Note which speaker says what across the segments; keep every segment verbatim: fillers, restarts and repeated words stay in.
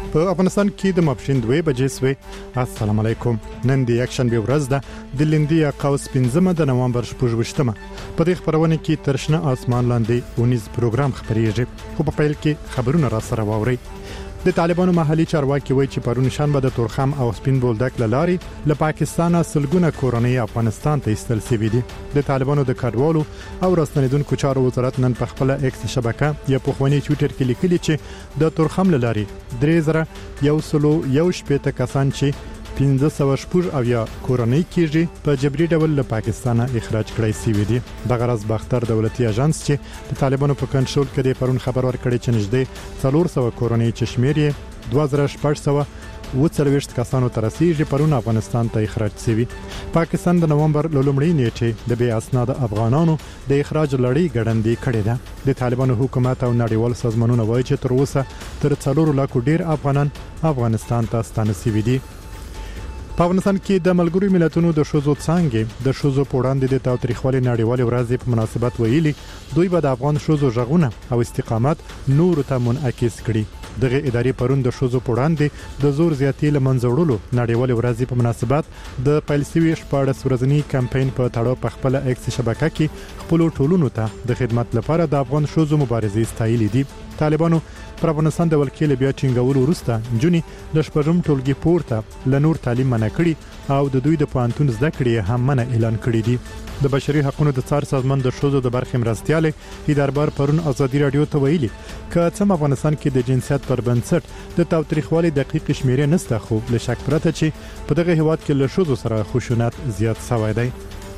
Speaker 1: په افغانستان کې د ماپښین دوه بجې سوې. السلام علیکم. نن د یک شنبه ورځ ده د لندي قوس پنځمه د نوامبر شپږویشتمه. په دې خبرونه کې ترشنه اسمان لاندې اونیز پروګرام خبريږي. خو په پیل کې خبرونه را سره واوري. د طالبانو محلي چارواکي وایي چې پرون شنبه د تورخم او سپین بولدک لاري له پاکستانه سلګونه کورنۍ افغانستان ته ایستل شوي دي. د طالبانو د کډوالو او راستنیدونکو چارو وزارت نن په خپل ایکس شبکه یا په خواني ټوئیټر کې لیکلي چې د تورخم لاري درې زره یو سلو یو شپېته کسان چې پنځه سوه شپږ او یا کورنۍ کېږي په جبري ډول له پاکستانه اخراج کړای شوی دي. د غرض باختر دولتي اژانس چې د طالبانو په کنټرول کې د پرون خبر ورکړی چې نږدې څلور سوه کورنۍ چې شمیر یې دوه زره شپږ سوه اووه څلوېښت کسانو ته رسیږي پرون افغانستان ته اخراج شوی. پاکستان د نوامبر لومړۍ نیټې د بې اسناد افغانانو د اخراج لړۍ ګړندۍ کړې ده. د طالبانو حکومت او نړیوال سازمانونه وایي چې تر اوسه تر څلور لکو ډیر افغانان افغانستان ته ستانه شوي دي. په افغانستان کې د ملګرو ملتونو د شوزو څنګه د شوزو په وړاندې د تاوتریخوالي نړیوال ورځ په مناسبت ویلي دوی به د افغان شوزو ژغونه او استقامت نور ته منعکس کړي. دغه ادارې پرون د شوزو په وړاندې د زور زیاتې لمنځه وړلو نړیوال ورځ په مناسبت د پیلسوي شپاړس ورځنی کمپاین په تړاو په خپل ایکس شبکه کې خپل ټولونو ته د خدمت لپاره د افغان شوزو مبارزې ستایلې دي. طالبانو پر افغانستان د ولکې بیا ټینګولو وروسته جونی د شپږم ټولګي پورته ل نور تعلیم منع کړي او د دوی د پوهنتون زده کړې هم منع اعلان کړي دي. د بشري حقوقو د څار سازمان د شوزو د برخې مرستياله هیدربار پرون ازادي رادیو ته ویلي چې څم افغانستان کې د جنسیت پر بنسټ د تاوتریخوالي دقیق شمیرې نسته خو له شک پرته چې په دغه هیواد کې له شوزو سره خشونت زیات شوی دی.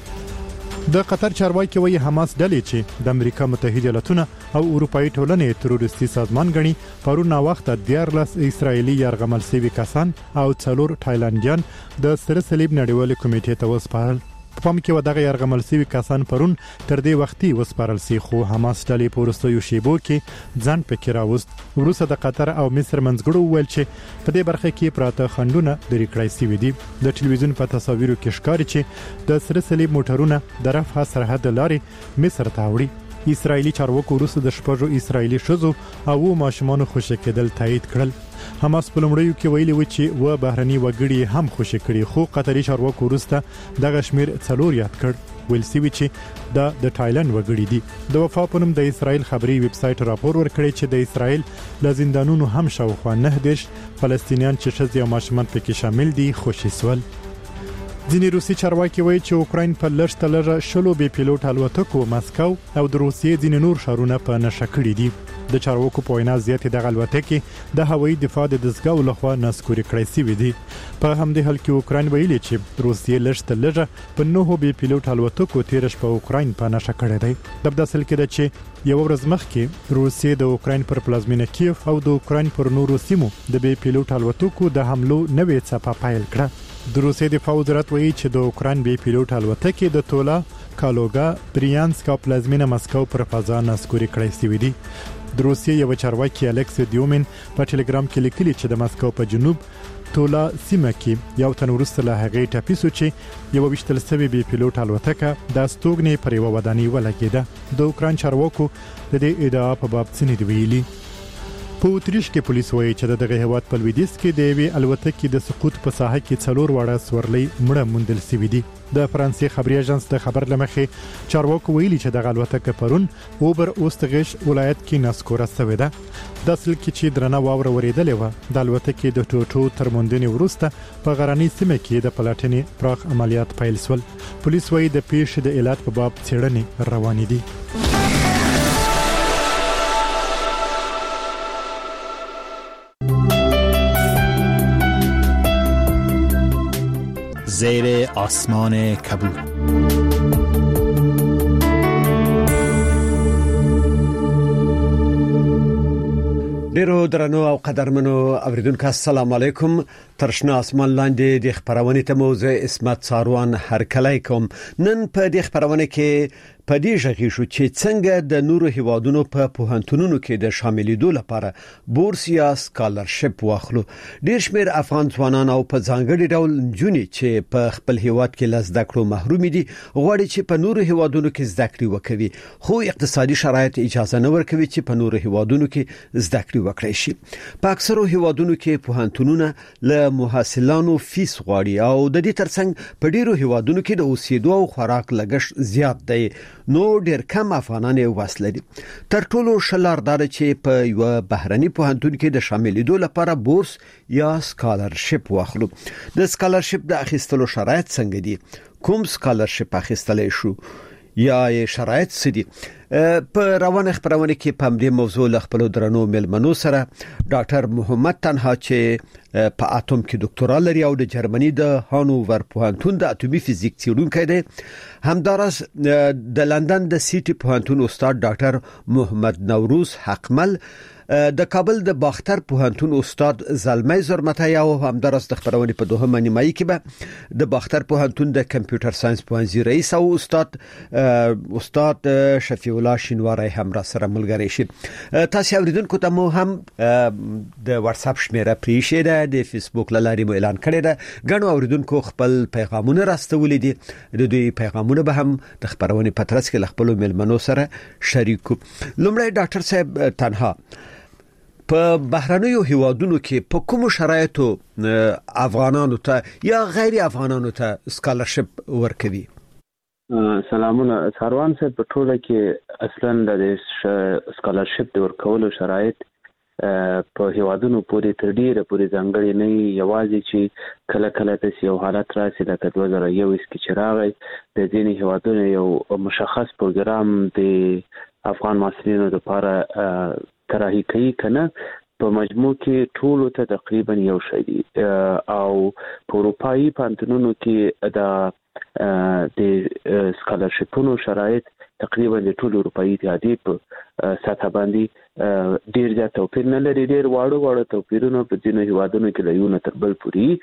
Speaker 1: د قطر چارواکي وایي حماس ډلې چې د امریکا متحده ایالاتونه او اروپאי ټولنې تروریستي سازمان غني پرون وخت د دیارلس اسرایلی یرغمل سوي کسان او څلور تایلانډیان د سره صلیب نړیوال کمیټې ته وسپارل. په پام کې ودغه یرغمل سوي کسان پرون تر دې وختي وسپارل سي خو حماس ډلې پورستو شیبو کې ځان پکې راوست. وروسته د قطر او مصر منځګړو ویل چې په دې برخه کې پراته خندونه د ریکړای سوي دي. د ټلویزیون په تصاویرو کې ښکاري چې د سره صلیب موټرونه د رفح سرحد لارې مصر ته وړي. اسرایلی چارواکو وروسته د شپږو اسرایلی شوزو او ماشومانو خوشی کېدل تایید کړل. حماس په لومړیو کې ویلي و چې و بهرني وګړي هم خوشی کړي خو قطري چارواکو وروسته دغه شمیر څلور یاد کړ. ویل سوي چې دا د تایلند وګړي دي. د وفا په نوم د اسرایل خبري ویب سټ راپور ورکړی چې د اسرایل ل زندانونو هم شاوخوا نه دیش فلسطینیان چې ښځې او ماشومان پکې شامل دي خوشی سول. ځینې روسي چارواکي وایي چې اوکراین په لږ تلره شلو بي پیلوټ الوتکو مسکو او د روسیې ځینې نور ښارونه په نشه کړي دي. د چارواکو په وینا زیاتې دغه الوتکې د هوایي دفاع د دزګاو لخوا نسکوري کړای شوې دي. په همدې حال کې اوکراین ویلي چې روسیې لږ تلره په نهو بي پیلوټ الوتکو تیرش په اوکراین په نشه کړی دی. د بداسل کې د چې یو ورځ مخکې روسیې د اوکراین پر پلازمینه کیف او د اوکراین پر نورو سیمو د بي پیلوټ الوتکو د حملو نوې څپه پیل کړه. د روسیې دفاع وزارت وایي چې د اوکراین بي پیلوټ الوتکې د تولا کالوګا بریانسک او پلازمینه مسکو پر فضا نسکوري کړای شوې دي. د روسیې یو چارواکي الکس دیومین په ټلګرام کې لیکلي چې د مسکو په جنوب تولا سیمه کې یو تن ورسته له هغې ټاپیسو چې یو وشتل سوي بي پیلوټ الوتکه د استوګنې پر یو ودانۍ ولګېده. د اوکراین چارواکو د دې ادعا په باب څه نه دی ویلي. په اتریش کې پولیس وایي چې دغه هیواد په لویدیځ کې د یوې الوتکې د سقوط په ساحه کې څلور واړه سورلۍ مړه موندل شوي دي. د فرانسې خبري اژانس د خبر لمخې چارواکو ویلي چې دغه الوتکه پرون اوبر اوستغش ولایت کې نسکوره شوې ده. د اصل کې چې درنه واوره ورېدلې و د الوتکې د ټوټو تر موندنې وروسته په غرنۍ سیمه کې د پلاټنې پراخ عملیات پیل شول. پولیس وایي د پیښې د علت په باب څېړنې روانې دي.
Speaker 2: زیر آسمان کبود.
Speaker 3: ډیرو درنو او قدرمنو اوریدونکو السلام علیکم. ترشنه اسمان لاندې د خبرونه ته موضوع اسمت ساروان هرکلی کوم. نن په دې خبرونه کې په دې ژغې شو چې څنګه د نورو هیوادونو په پوهنتونونو کې د شاملېدو لپاره بورس یا سکالرشپ واخلو. ډېر شمېر افغان ځوانان او په ځانګړي ډول نجونې چې په خپل هیواد کې له زده کړو محروم دي غواړي چې په نورو هیوادونو کې زده کړې وکړي، خو اقتصادي شرایط اجازه نه ورکوي چې په نورو هیوادونو کې زده کړې وکړي شي. په اکثرو هیوادونو کې پوهنتونونه له محصلانو فیس غواړي او د دې ترڅنګ په ډېرو هیوادونو کې د اوسېدو او خوراک لګښت زیات دی، نو ډېر کم افغانان یې وس لري. تر ټولو ښه لار دا ده چې په یو بهرني پوهنتون کې د شاملېدو لپاره بورس یا سکالرشپ واخلو. د سکالرشپ د اخیستلو شرایط څنګه دي؟ کوم سکالرشپ اخیستلای شو یا شرایط څه دي؟ په روانه خبرونه کې په دې موضوع له خپل درنو ملمنو سره ډاکټر محمد تنها چې په اتم کې ډاکټورا لري او د جرمني د هانوور پوهنتون د اتومي فزیک څیړونکی دی، همدارس د لندن د سیټي پوهنتون استاد ډاکټر محمد نوروز حقمل، د کابل د باختر پوهنتون استاد زلمی زرمتی او همدارس د خبرونه په دوهمه نیمایي کې به د باختر پوهنتون د کمپیوټر ساينس پوهنځي رئیس او استاد استاد شفیع الله شینواری هم را سره ملګری شي. تاسو اوریدونکو ته مو هم د واتس اپ شمیره پریښه ده، د فیسبوک لاري مو اعلان کړی ده. غنو اوریدونکو خپل پیغامونه راستولې دي، د دوی پیغامونه به هم د خبرونه په ترڅ کې خپل ملمنو سره شریکو. لومړی ډاکټر صاحب تنها، په بهرنیو هیوادونو کې په کوم شرایطو افغانانو ته یا غیر افغانانو ته سکالرشپ ورکوي؟
Speaker 4: سلامونه ساروان صاحب، په ټوله کې اصلا د سکالرشپ د ورکولو شرایط په هیوادونو پورې تر ډیره پورې ځانګړي نه، یوازې چې کله کله د یو حالت راسي لکه دوه زره یو کې چې راغی د ځینې هیوادونو یو مشخص پروګرام د افغان محصلینو لپاره طرحي کوي، کنه په مجموع کې ټولو ته تقریبا یو شی دی او په اروپایي پوهنتونونو کې د د سکالرشپونو شرایط تقریبا د ټولو اروپایي اتحادیې په سطح باندې ډیر زیات توپیر نه لري. ډیر واړه واړه توپیرونه په ځینو هیوادونو کې له یو نه تر بل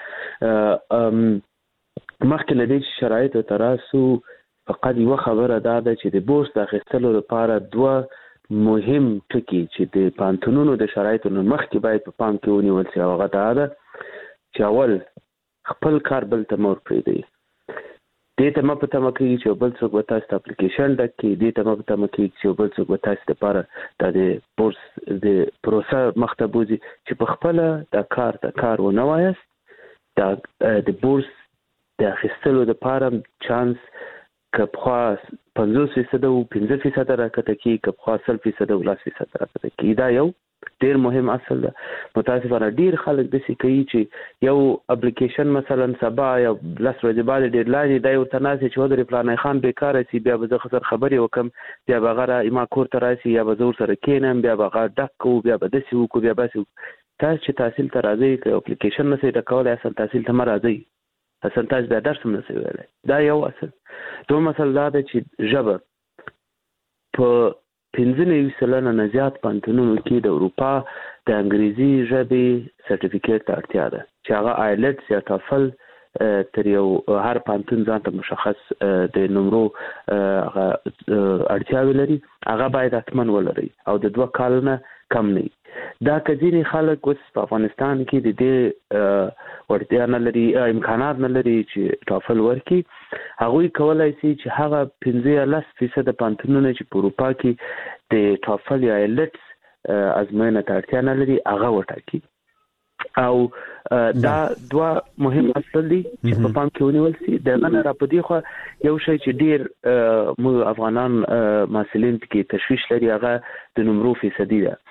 Speaker 4: پورې. مخکې له دې شرایطو تراسو فقط یو خبره دا ده چې د بورس د اخیستلو لپاره دوه مهم ټکي چې د پانتونونو د شرایطو مخکې باید په پام کې ونیول شي، هغه دا ده چې اول خپل کار بل ته مور پرېږدي. دې ته مه په تمه کېږي چې بل څوک به تاسو ته اپلیکیشن ډک کړي، دې ته مه په تمه کېږي چې بل څوک به تاسو لپاره دا د بورس د پروسه مخ ته بوځي چې په خپله دا کار د کار ونه وایاست. دا د بورس د اخیستلو لپاره چانس که پخوا پنځوس فیصد او پنځه فیصد راکته کېږي، که پخوا سل فیصد او لس فیصد راکته کېږي. دا یو ډېر مهم اصل ده. متاسفانه ډېر خلک داسې کوي چې یو اپلیکیشن مثلا سبا یا لس ورځې بعد ډیډلاین دی ورته ناست چې ودرې فلانی خان بیکاره سي، بیا به زه سره خبرې وکړم، بیا به هغه ما کور ته راسي یا به زه ورسره کښېنم، بیا به هغه ډک کوو، بیا به داسې وکړو، بیا به داسې. تاسو چې تحصیل ته راځئ که اپلیکیشن نه سئ ډکولی اصل تحصیل ته مه راځئ، اصل تاسو بیا درس هم نه سئ ویلی. دا یو اصل. دوم اصل دا ده چې ژبه په پنځه نوي سلنه نه زیات پوهنتونونو کې د اروپا د انګریزي ژبې سرټیفیکیټ ته اړتیا ده چې هغه آیلټس یا ټافل تر یو هر پوهنتون ځان ته مشخص د نمرو اړتیاوې لري، هغه باید حتما ولري او د دوه کالو نه کم نه. دا که ځینې خلک اوس په افغانستان کې د دې وړتیا نه لري، امکانات نه لري چې ټافل ورکړي، هغوی کولی شي چې هغه پنځه یا لس فیصده پوهنتونونه چې په اروپا کې د ټافل یا ایلټس ازموینه ته اړتیا نه لري هغه وټاکي. او دا دوه مهم اصل دي چې په پام کې ونیول شي. دغه نه را په دې خوا یو شی چې ډېر موږ افغانان محصلین کې تشویش لري هغه د نمرو فیصدي ده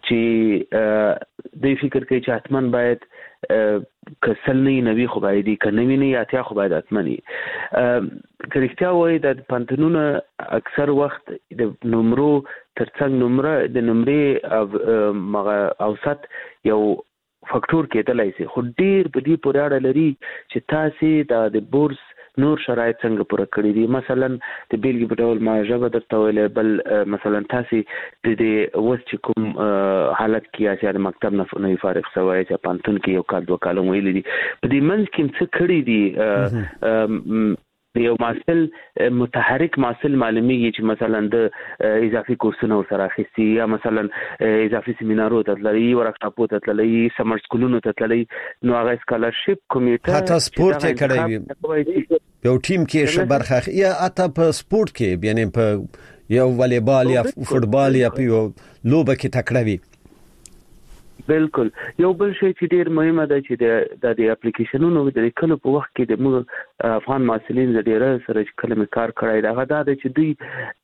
Speaker 4: چې دوی فکر کوي چې حتما باید که سل نه نوي خو باید وي، که نوي نه اتیا خو باید حتما وي. که رښتیا وایي د پوهنتونونه اکثر وخت د نمرو ترڅنګ نمره د نمرې اوسط یو فاکتور کېدلی شي، خو ډېر په دې پورې اړه لري چې تاسې دا د بورس نور شرایط څنګه پوره کړی دي. مثلا د بیلګې په ډول ما ژبه درته ویلی، بل مثلا تاسې د دې اوس چې کوم حالت کې یاست یا د مکتب نه نوي فارغ شوی یاست یا پوهنتون کې یو کال دوه کاله مو ویلي دي، په دې منځ کې څه کړي دي یو محصل متحرک محصل معلومیږي چې مثلا د اضافي کورسونو سره اخیستي یا مثلا اضافي سیمینارونو ته تللی ورکشاپونو ته تللی سمر سکولونو ته تللی نو هغه سکالرشپ کمیټه
Speaker 3: حتی سپورت یې کړی وي یو ټیم کې شه برخه یا حتی په سپورت کې یعنی په یو والیبال یا فوتبال یا په یو لوبه کې تکړه وي.
Speaker 4: بالکل یو بل شی چې ډیر مهمه ده چې د د اپلیکیشنونو د لیکلو په وخت کې د موږ افغان محصلین د ډیر سره کلمه کار کړای دا غدا ده چې دوی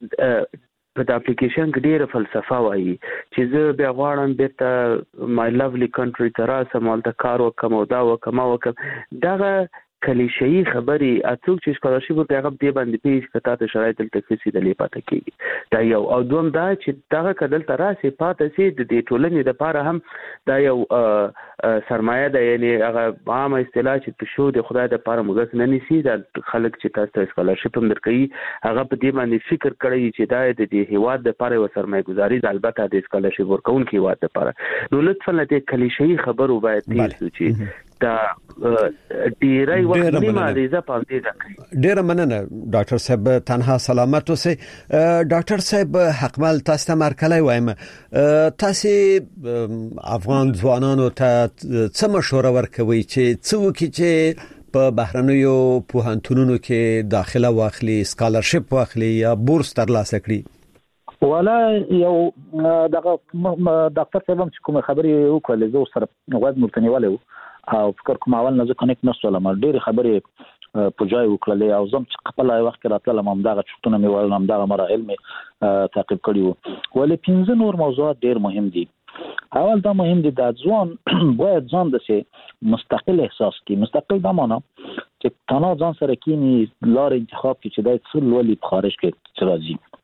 Speaker 4: په د اپلیکیشن کې ډیره فلسفه وایي چې زه بیا غواړم بیرته مای لولی کنټری ته راسم مالته کار وکم او دا وکم او وکم دغه کلیشه‌ای خبري اڅوک چې سکالرشپ ورته هغه دی باندې پیښ کته ته شرایط تلتفسي د لیپاته کیږي دا یو او دوم دا چې دغه کدل تراسي پاته سي د ټولنې د پاره هم دا یو سرمایه ده یعنی هغه عام اصطلاح چې په شو د خدای د پاره موږ نه نيسي د خلک چې تاسو سکالرشپ هم درکې هغه په دې باندې فکر کړی چې دا د دې هیواد د پاره و سرمایه گذاري د البته د سکالرشپ ورکون کې هیواد د پاره نو لطفا د کلیشه‌ای خبرو باید تاسو چې دا ډیرای وخت نیمه ریزه پاتې ده.
Speaker 3: ډیر مننه ډاکټر صاحب تنها سلامت اوسئ. ډاکټر صاحب حقمل تاسو ته مرکلای وایم تاسو افغان ځوانانو ته څه مشوره ورکوي چې څوک چې په بهرنیو پوهنتونونو کې داخله واخلي سکالرشپ واخلي یا بورس ترلاسه کړي؟
Speaker 5: ولا یو دغه ډاکټر صاحب چې کوم خبرې وکړلې زه سره غوږ مرتنیواله او فکر کوم اول نه ځکه کنيکټ نشو لمر ډېر خبرې په ځای وکړلې او زم چې خپل وخت کې راتلم هم دغه چټونه مې ول هم دغه مراحل مې تعقیب کړی وو ولې پنځه نور موضوعات ډېر مهم دي. اول دا مهم دي د ځوان باید ځان د سي مستقل احساس کی مستقل دا معنا چې تنها ځان سره کینی لار انتخاب کی چې د څل ولې په خارج کې چې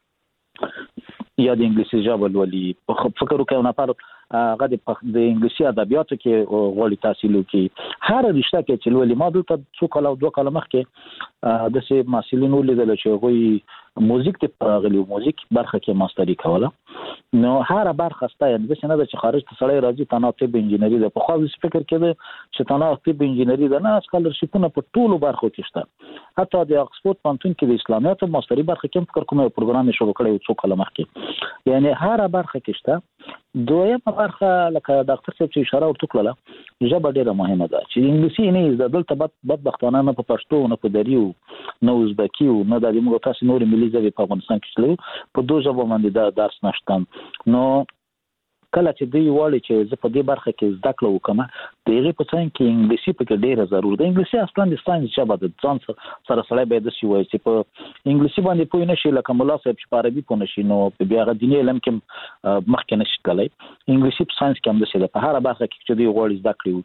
Speaker 5: راځي یا د انګلیسي ژبه ولې فکر وکړو نه پر هغه د انګلیسي ادبیاتو کې غوړي تحصیل وکي هر رشته کې چې ولې ما دلته څو کال او دوه کال مخکې د سي محصلین ولیدل چې غوي موزیک ته غلي موزیک برخه کې ماستری کوله نو هر برخه ستا یعنی څنګه د چې خارج ته سړی راځي تنه طب انجینری د په خو فکر کې چې تنه طب انجینری د نه سکالرشپونه په ټولو برخو کې شته حتی د اکسفورد پانتون کې د اسلامیات ماستری برخه کې فکر کومه پروګرام شروع کړی څو کال مخکې یعنی هر برخه کې شته. دویمه برخه لکه ډاکټر صاحب چې اشاره ورته کړله ژبه ډیره مهمه ده چې انګلیسي نه زده دلته بدبختانه نه په پښتو نه په دریو نه ازبکی نه د موږ تاسو نور ملي ژبې په افغانستان کې چلو په دوه ژبو باندې دا درس نشته نو کله چې دی وړي چې زه په دې برخه کې زده کړو کوم د هغه په څنګه کې انګلیسي په کې ډیره ضروري ده. انګلیسي اصلا د ساينس ژبه ده ځان سره سره به د شي وایي چې په انګلیسي باندې پوه نه شي لکه مولا صاحب چې په عربي پوه نه شي نو بیا غ دیني علم کې مخکې نشي کولای. انګلیسي په ساينس کې هم د څه په هر برخه کې چې دی وړي زده کړو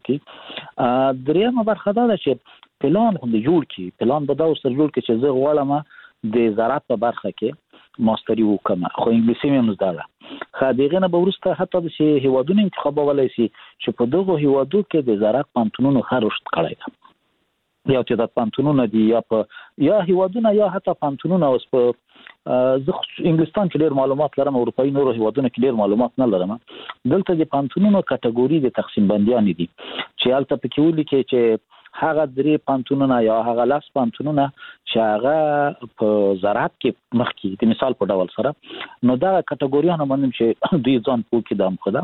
Speaker 5: کې درېمه برخه دا چې پلان هم جوړ کی پلان به دا سره جوړ کی چې زه غواړم د زراعت په برخه کې ماستری وکم خو انګلیسي مې مزداله خادیغه نه بورسته حتی د شی هیوادونو انتخابولای شي چې په دغه هیوادو کې د زراعت پانتونونو خرشت کړی ده یا چې د پانتونونو دی یا په یا هیوادونو یا حتی پانتونونو اوس په زه انګلستان کې ډېر معلومات لرم اروپאי نورو هیوادونو کې ډېر معلومات نه لرم دلته د پانتونونو کټګوري د تقسیم بندیان دي چې البته پکې ولي کې چې هغه درې پانتونونه یا هغه لاس پانتونونه چې هغه په زراعت کې مخکې د مثال په ډول سره نو دا کټګوریانه باندې چې دوی ځان پوکي دام خدا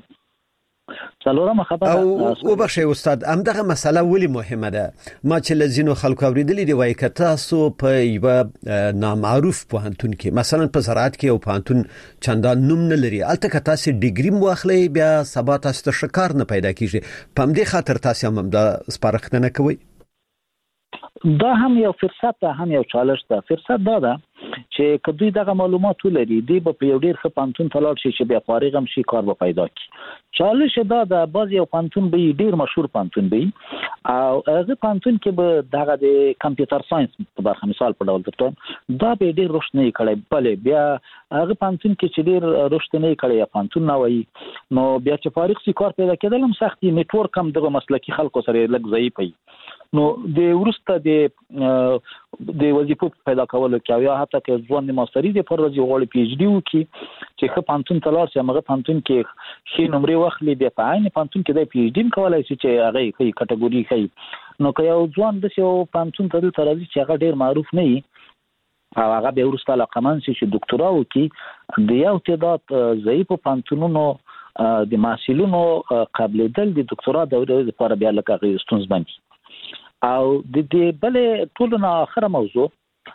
Speaker 5: څلورمه خبره
Speaker 3: او وبخښه استاد همدغه مسله ولې مهمه ده ما چې لزینو خلکو اوریدلې دی وایي کته سو په یو نامعروف پوهنتون کې مثلا په زراعت کې یو پوهنتون چندان نوم نه لري البته کته سي ډیګري مواخلې بیا سبا تاسو ته شکار نه پیدا کیږي په دې خاطر تاسو هم د سپارښتنه کوي.
Speaker 5: دا هم یو فرصت ده هم یو چالش ده. فرصت دا ده چې کدوې دغه معلومات ولري دی په یو ډیر ښه پانتون تلاړ شي چې بیا فارغ هم شي کار به پیدا کی. چالش دا ده باز یو پانتون به ډیر مشهور پانتون به او هغه پانتون کې به دغه د کمپیوټر ساينس په برخه مثال په ډول درته دا به ډیر رښت نه کړي بلې بیا هغه پانتون کې چې ډیر رښت نه کړي یا پانتون نه وایي نو بیا چې فارغ شي کار پیدا کېدل هم سختي نتورک هم دغه مسلکی خلکو سره لږ ضعیف وي نو د ورسته د د وظیفو پیدا کولو کې یا حتی که ځوان د ماستری د پر ورځي غوړي پی ایچ ډي وکي چې خپ پانتون تلار چې هغه پانتون کې خې نمرې واخلي د پاین پانتون کې د پی ایچ ډي کولای شي چې هغه کې کټګوري کوي نو که یو ځوان د یو پانتون تل ترازی چې هغه ډیر معروف نه وي او هغه به ورسته لقمان شي چې ډاکټرا وکي د یو تعداد ضعیف پانتونونو د محصلینو قابلیدل د ډاکټرا دورې لپاره بیا لکه غوښتنځ باندې او د دې بلې ټولنه اخره موضوع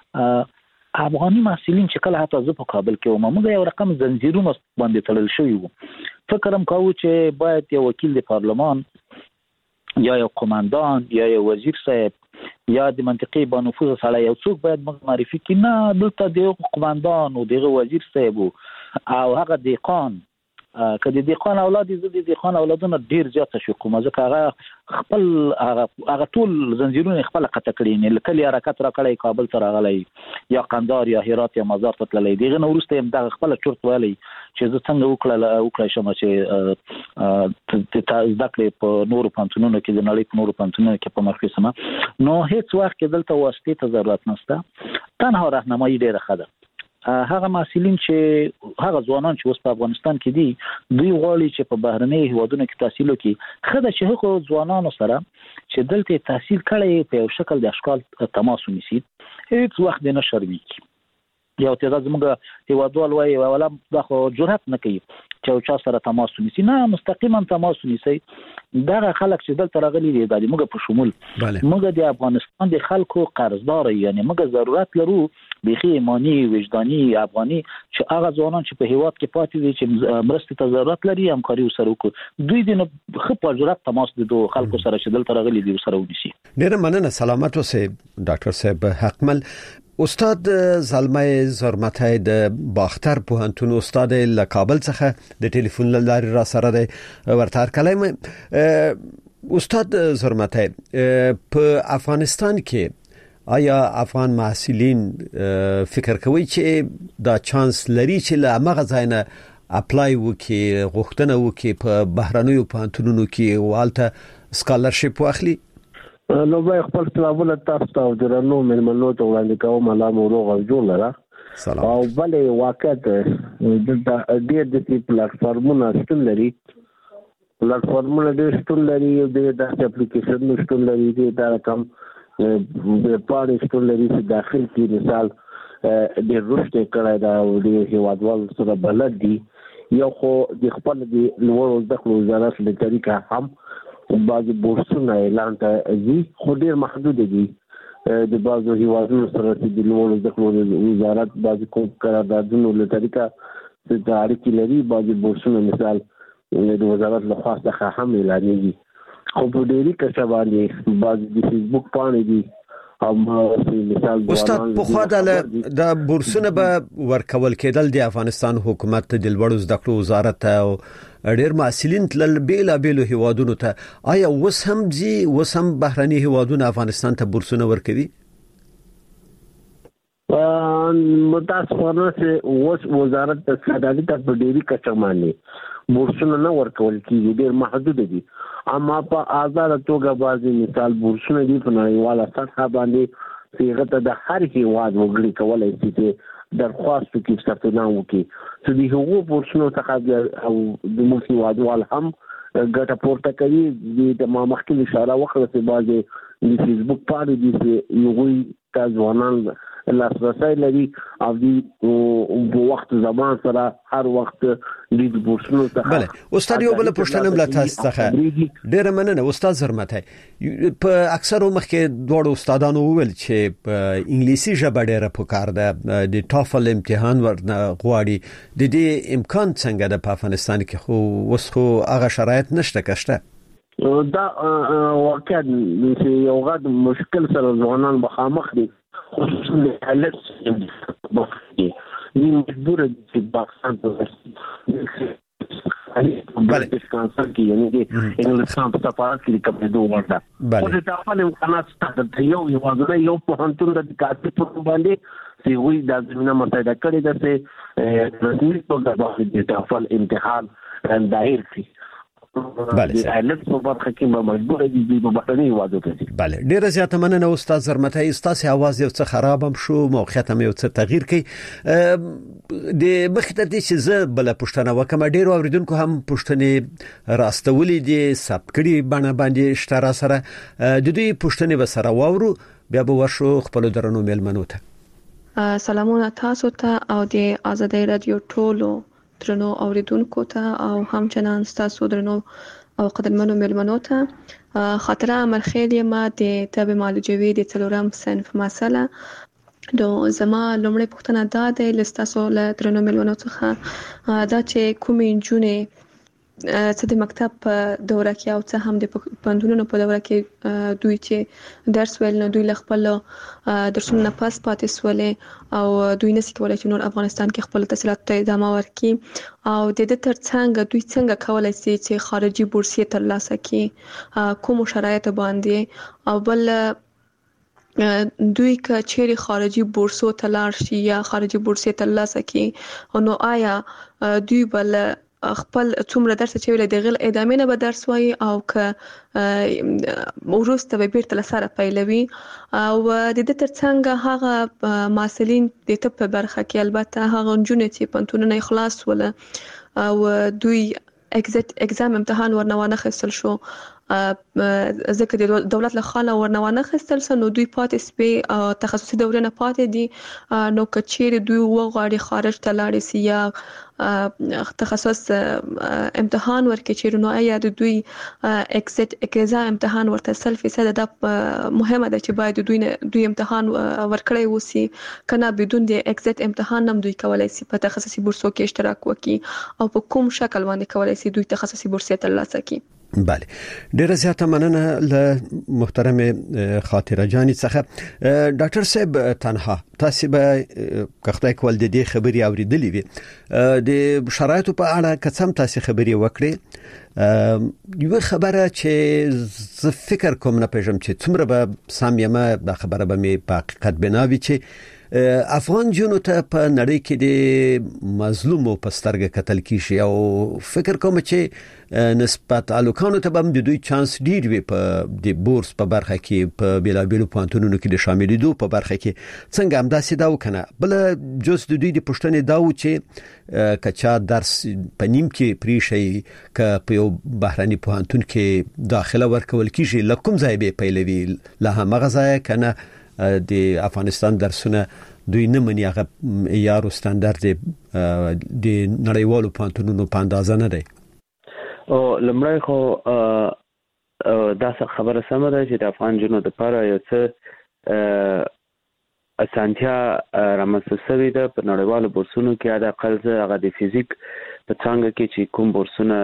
Speaker 5: افغاني محصلین چې کله حتی زه په کابل کې وم موږ یو رقم زنجیرونه باندې تړل شوی وو فکر هم کوو چې باید یو وکیل د پارلمان یا یو قوماندان یا یو وزیر صاحب یا د منطقي بانفوذ سره یو څوک باید موږ معرفي کړي نه دلته د قوماندان او د وزیر صاحب او هغه دیقان کله د خان اولاد دي د خان اولادونه ډیر زیات شو کوم ځکه هغه خپل هغه هغه ټول زنجیرونه خپل قطع کړی نه لکه حرکت را کړی کابل ته راغلی یا قندهار یا هرات یا مزار ته تللی دیغه نو ورسته هم د خپل چورت ویلی چې زه څنګه وکړل وکړای شم چې ته ځکه په نورو پانتونونو کې د نړۍ په نورو پانتونونو کې په مخکې سم نو هیڅ وخت کې دلته واسطه ته ضرورت نشته تنها راهنمایي ډیره ښه ده هغه محصلین چې هغه ځوانان چې اوس په افغانستان کې دي دوی غواړي چې په بهرنۍ هیوادونو کې تحصیل وکړي خدای چې هغه ځوانانو سره چې دلته تحصیل کړي په یو شکل د اشکال تماس ونیسي هیڅ وخت نه شرمېږي یو تعداد زموږ هیوادوال وایي ولا دا خو جرأت نه کوي چې چا سره تماس ونیسي نه مستقیما تماس ونیسي دا خلک چې دلته راغلي دي د موږ په شمول موږ د افغانستان د خلکو قرضدار یعنی موږ ضرورت لرو بخي ایمانی وجداني افغاني چې هغه ځوانان چې په هیواد کې پاتې دي چې مرستې ته ضرورت لري همکاري وسره وکړي دوی د خپل جرأت تماس د دوه خلکو سره چې دلته راغلي دي وسره ونیسي
Speaker 3: ډېر مننه سلامت اوسئ ډاکټر صاحب حقمل استاد زلمه زرمتای د باختر پوهنتون استاد له کابل څخه د ټلیفون لارې را سره دی ورته کلام استاد زرمتای په افغانستان کې آیا افغان محصلین فکر کوي چې دا چانس لري چې له هغه ځای نه اپلای وکړي غوښتنه وکړي په بهرنیو پوهنتونونو کې والته سکالرشپ واخلي
Speaker 6: نو به خپل سلامونه تاسو ته درنو مېلمنو ته وړاندې کوم الله مو روغ او جوړ لره
Speaker 3: سلام
Speaker 6: او بلې واقعیت د ډېر د پلیټفارمونو شتون لري پلیټفارمونه ډېر شتون لري د داسې اپلیکیشنونو شتون لري دا کوم د پاره شتون لري چې داخل کې مثال د رشد کړه دا د هیوادوال سره بلد دي یو خو د خپل د لوړ زده کړو وزارت له طریقه هم بعضی بورسونه اعلان ته دي خو ډیر محدود دي د بعضو هیوادونو سره د لوړ زده کړو وزارت بعضی کوم قراردادونو له طریقه د اړیکې لري بعضی بورسونه مثال د وزارت له خوا څخه هم اعلانېږي خو په ډیری کچه باندې بعضی د فیسبوک پاڼې دي
Speaker 3: استاد په خوا د بورسونه به ورکول کېدل د افغانستان حکومت د لوړو زده کړو وزارت او ډېر محصلین تل بیل بیل هیوادونو ته آیا اوس هم ځي اوس هم بهرني هیوادونه افغانستان ته بورسونه ورکوي
Speaker 6: متاسفانه چې اوس وزارت د سعادت په ډیری کچه باندې بورسونه نه ورکول کیږي ډېر محدود دي اما په آزاد توګه بعضی مثال بورسونه دي په نړیواله سطح باندې چې غته د هر هیواد وګړي کولای شي چې درخواست وکړي ثبت نام وکړي چې د هغو بورسونو څخه او د موږ هیوادوال هم ګټه پورته کوي د ما مخکې اشاره وکړه چې بعضی د فیسبوک پاڼې دي چې یوغوی تا ځوانان لاسرسی لري او د وخت زمان سره هر وخت د بورسونو څخه
Speaker 3: بله استاد یو بل پوښتنه مله تاسو څخه ډیره مننه استاد زرمتای په اکثرو مخکې دوه استادانو وویل چې په انګلیسي ژبه ډیره پکار ده د ټافل امتحان ورنه غواړي د دې امکان څنګه ده په افغانستان کې خو اوس خو هغه شرایط نشته کشته
Speaker 6: دا واقعا چې یو غد مشکل سره ځوانان مخامخ دي خصوصا د حالت مخکې دي مجبور دي چې باکستان ته بله کانسر کې یعنی د انګلستان په سفارت کې کومه دوه ورته او د تاسو امکانات ستاسو یو یو غوډه یو په هنتون د کارت په باندې چې وی د زمينه متحده کړي ده چې رسمي توګه د تافل امتحان دایر کړي د ایلټ په برخه کې به مجبور دي د بهرني هیوادو ته ځي.
Speaker 3: بله ډیره زیاته مننه استاد زرمتای. ستاسو आवाज یو څه خراب هم شو، موقعیت هم یو څه تغییر کړي. د مخکې د دې چې زه بل پښتنه وکم ډیرو اوریدونکو هم پښتنې راستولې دي سب کړي باندې باندې شتره سره د دې پښتنې به سره واورو بیا به ورشو خپل درنو میلمنو ته.
Speaker 7: سلامونه تاسو ته او د آزادۍ رادیو ټولو درنو اوریدونکو ته او همچنان تاسو درنو او قدرمنو میلمنو ته خاطره مرخیل ما د طب معالجوي د څلورم صنف مسله دو زما لومړی پوښتنه دا ده لستاسو له درنو میلمنو څخه دا چې کومې نجونې څه د مکتب په دوره کې او څه هم د پوهنتونونو په دوره کې دوی چې درس ویل نه دوی له خپل درسونو نه پاس پاتې سولې او دوی نشي کولای چې نور افغانستان کې خپل تحصیلات ته ادامه ورکړي او د دې ترڅنګ دوی څنګه کولای شي چې خارجي بورسیه ترلاسه کړي کوم شرایط باندې او بل دوی که چیرې خارجي بورسو ته لاړ شي یا خارجي بورسیه ترلاسه کړي نو آیا دوی بل خپل څومره درس چې ویل د غل ادامه نه به درس وایي او که ورسته به بیرته لسره پیلوي او د دې ترڅنګ هغه مسلین د طب په برخه کې البته هغه نجونې چې پنتونونه خلاص وله او دوی اگزیت اگزام امتحان ورنوانه خستل شو ځکه د دولت له خاله ورنوانه خستل سنو دوی پاتې سپي تخصصي دوره نه پاتې دي نو کچېر دوی وغواړي خارج ته لاړ شي یا تخصص امتحان ورکړي چې نو ایا د دوی اگزیت اگزام امتحان ورته سل فیصد د مهمه ده چې باید دوی دوی امتحان ورکړي وسی کنه بدون د اگزیت امتحان هم دوی کولای شي په تخصصي بورسو کې اشتراک وکړي او په کوم شکل باندې کولای شي دوی تخصصي بورسیه ترلاسه کړي.
Speaker 3: بله ډیره زیاته مننه له محترم خاطره جانی څخه. ډاکټر صاحب تنها تاسو به کخته کول د دې خبري اوریدلې وي د شرایطو په اړه کڅم تاسو خبري وکړي یو خبره چې ز فکر کوم نه پېژم چې څومره به سامیمه د خبره به می په حقیقت بناوي چې افغان جنو ته په نړۍ کې د مظلومو په سترګه قتل کیږي او فکر کوم چې نسبت الوکانو ته هم د دوی چانس ډیر وي په د بورس په برخه کې په بیلابیلو پوهنتونونو کې د شاملېدو په برخه کې څنګه هم داسې دا وکنه بل جز د دوی د پښتنې دا و چې کچا درس په نیم کې پریشي ک په یو بهراني پوهنتون کې داخله ورکول کیږي لکم ځای به پیلوي له هغه ځای کنه د افغانستان درسونه دوی نه مني هغه یارو ستاندرد د نړیوالو پوهنتونونو په اندازه نه دی.
Speaker 4: او لمړی خو دا خبره سمه ده چې د افغان جنو د لپاره یو څه اسانتیا رامنځته شوې ده په نړیوالو بورسونو کې د اقل څه هغه د فزیک په څنګه کې چې کوم بورسونه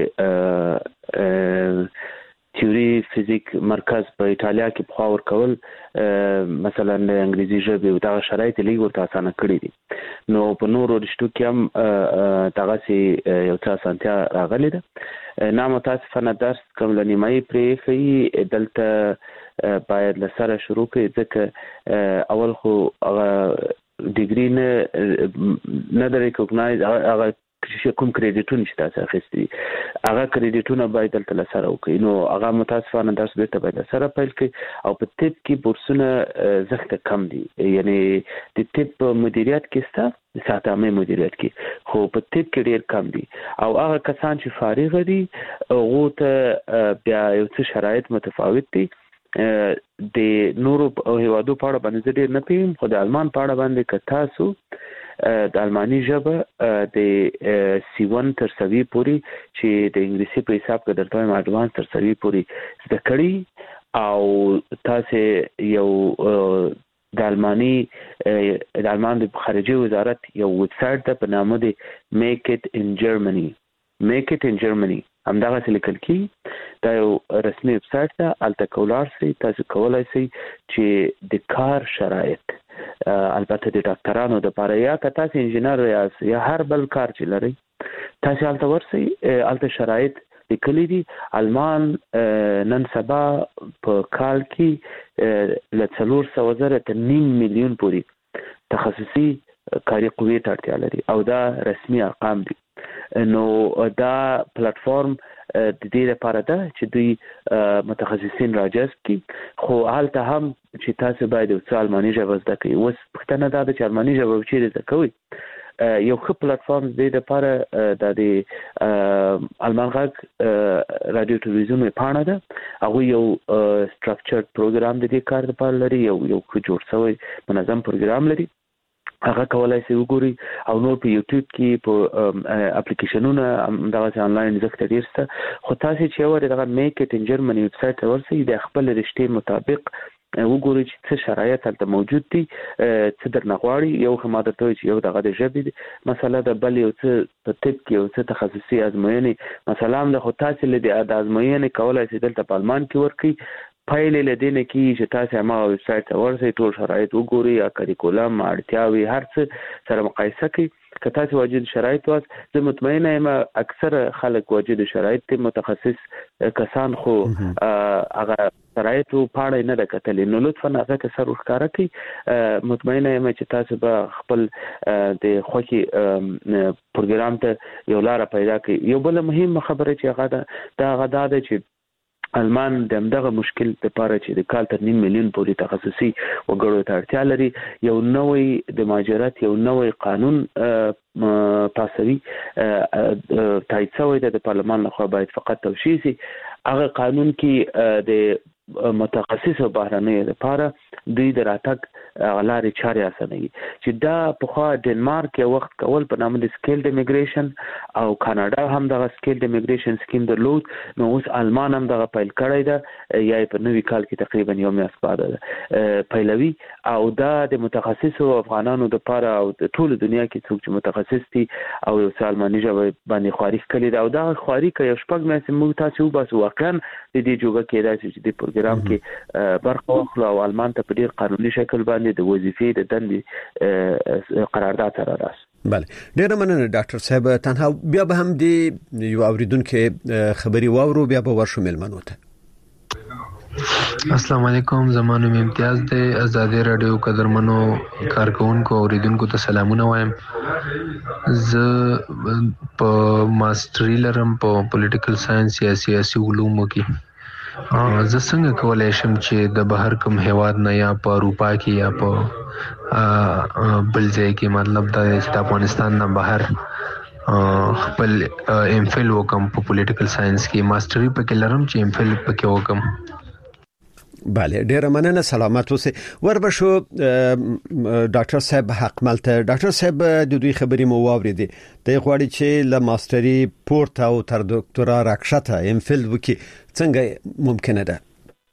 Speaker 4: د تیوري فزیک مرکز په ایتالیا کې په خاور کول مثلا د انګریزي ژبې او د شرایط لږ ورته اسانه کړی دي نو په نورو رشتو کې هم دغه سي یو څه اسانتیا راغلي ده نامتاسفانه درس کوم لنیمای پرې خي دلته باید لسره شروع کړي ځکه اول خو ډیګري نه نه د ریکګنایز هغه کوم کریډیټونه چې تاسو اخیستي هغه کریډیټونه باید دلته لسره وکړي نو هغه متاسفانه درس بیرته باید لسره پیل کړي او په طب کې بورسونه زښته کم دي یعنی د طب مدیریت کې ستا ساتامه مدیریت کې خو په طب کې ډیر کم دي او هغه کسان چې فارغ دي هغه ته بیا یو څه شرایط متفاوت دي د نورو هیوادو په اړه باندې ډیر نه پیم خو د آلمان په اړه باندې که تاسو د المانی ژبه د سی ون تر سوي پوري چې د انګلیسي په حساب کې درته وایم اډوانس تر سوي پوري زده کړي او تاسو یو د المانی د المان د خارجي وزارت یو ویب سایټ ته په نامه دی میک اټ ان جرمني میک اټ ان جرمني همدغه څه لیکل کی دا یو رسمي ویب سایټ ده الته کولار سي تاسو کولای سي چې د کار شرایط البته د ډاکټرانو د لپاره یا که تاسو انجینر یاست یا هر بل کار چې لري تاسو الته ورسئ الته شرایط لیکلي دي آلمان نن سبا په کال کې له څلور سوه زره تر نیم میلیون پورې تخصصي کاري قوې ته اړتیا لري او دا رسمي ارقام دي نو دا پلیټفارم د دې لپاره ده چې دوی متخصصین راجذب کړي خو حالته هم چې تاسو باید یو څه الماني ژبه زده کړئ. اوس پوښتنه دا ده چې الماني ژبه چیرې زده کوئ؟ یو ښه پلیټفارم دی د لپاره د المان غږ رادیو تلویزیون پاڼه ده. هغه یو سټراکچرډ پروګرام د دې کار لپاره لري، یو یو جوړ شوی منظم پروګرام لري. هغه کولای شي وګوري او نور په یوټیوب کې په اپلیکیشنونو دغه انلاین زده ډیر شته. خو تاسو چې اور دغه میک اټ ان جرمني ویب سټ ورسئ د خپل رښتې مطابق وګورئ چې څه شرایط هلته موجود دي، څه درنه غواړي. یو خو ما درته وایي چې یو دغه د ژبې مسله ده، بل یو څه په طب کې یو څه تخصصي ازموینې مسله هم ده. خو تاسو له د ازموینې کولای شئ دلته په المان کې ورکړئ. پایلې له دې نه کېږي چې تاسو هماغه ویب سایټ ته ورسئ، ټول شرایط وګورئ، یا کریکولم اړتیاوې هر څه سره مقایسه کړئ. که تاسو واجد شرایط واست، زه مطمئنه یم اکثره خلک واجد شرایط دي، متخصص کسان خو هغه شرایطو پاڼه نه ده کتلې. نو لطفا هغه ته سر ورښکاره کړئ. مطمئنه یم چې تاسو به خپل د خوښې پروګرام ته یو لاره پیدا کړئ. یو بل مهم خبره چې هغه ده دا هغه دا ده چې المان د همدغه مشکل لپاره چې د کال تر نیم میلیون پورې تخصصي وګړو ته اړتیا لري، یو نوی د مهاجرت یو نوی قانون پاسوي تایید شوی دی د پارلمان لخوا، باید فقط توشیح شي. هغه قانون کې د متخصصو بهرنیو لپاره دوی د راتګ لارې چارې اسانوي چې دا پخوا ډنمارک یو وخت کول په نامه د سکیلډ امیګریشن او کاناډا هم دغه سکیلډ امیګریشن سکیم درلود. نو اوس المان هم دغه پیل کړی ده، یا په نوي کال کې تقریبا یو میاشت بعد ده پیلوي. او دا د متخصصو افغانانو لپاره او د ټول دنیا کې څوک چې متخصص دي او یو څه الماني ژبه باندې خواري کړي ده او دا خواري کوي شپږ میاشتې موږ تاسو وباسو واقعا د دې جوګه کېدای شي چې د پروګرام کې برخه واخلو او المان ته په ډیر قانوني شکل باندې د وظیفې د دندې قرارداد سره راس.
Speaker 3: بله، ډیره مننه ډاکټر صاحب. تنها بیا به هم د یو اوریدونکو خبري واورو، بیا به ورشو ملمنو ته.
Speaker 8: السلام علیکم، زمانو مې امتیاز دی. آزادي رادیو قدرمنو کارکونکو اوریدونکو ته سلامونه وایم. زه په ماستری لرم په پولیټیکل ساينس یا سیاسي علومو کې. زه څنګه کولای شم چې د بهر کوم هیواد نه یا په اروپا کې یا په بل ځای کې، مطلب دا چې د افغانستان نه بهر خپل ایم فل وکم په پولیټیکل ساينس کې، ماستری پکې لرم چې ایم فل پکې وکم.
Speaker 3: بله، ډیره مننه، سلامت اوسئ. وربشو ډاکټر صاحب حق ملته. ډاکټر صاحب د دوی خبرې مو واوریدې، د غواړي چې له ماستری پورته او تر ډاکټرا راکښته ایم فل وکي، څنګه ممکنه ده؟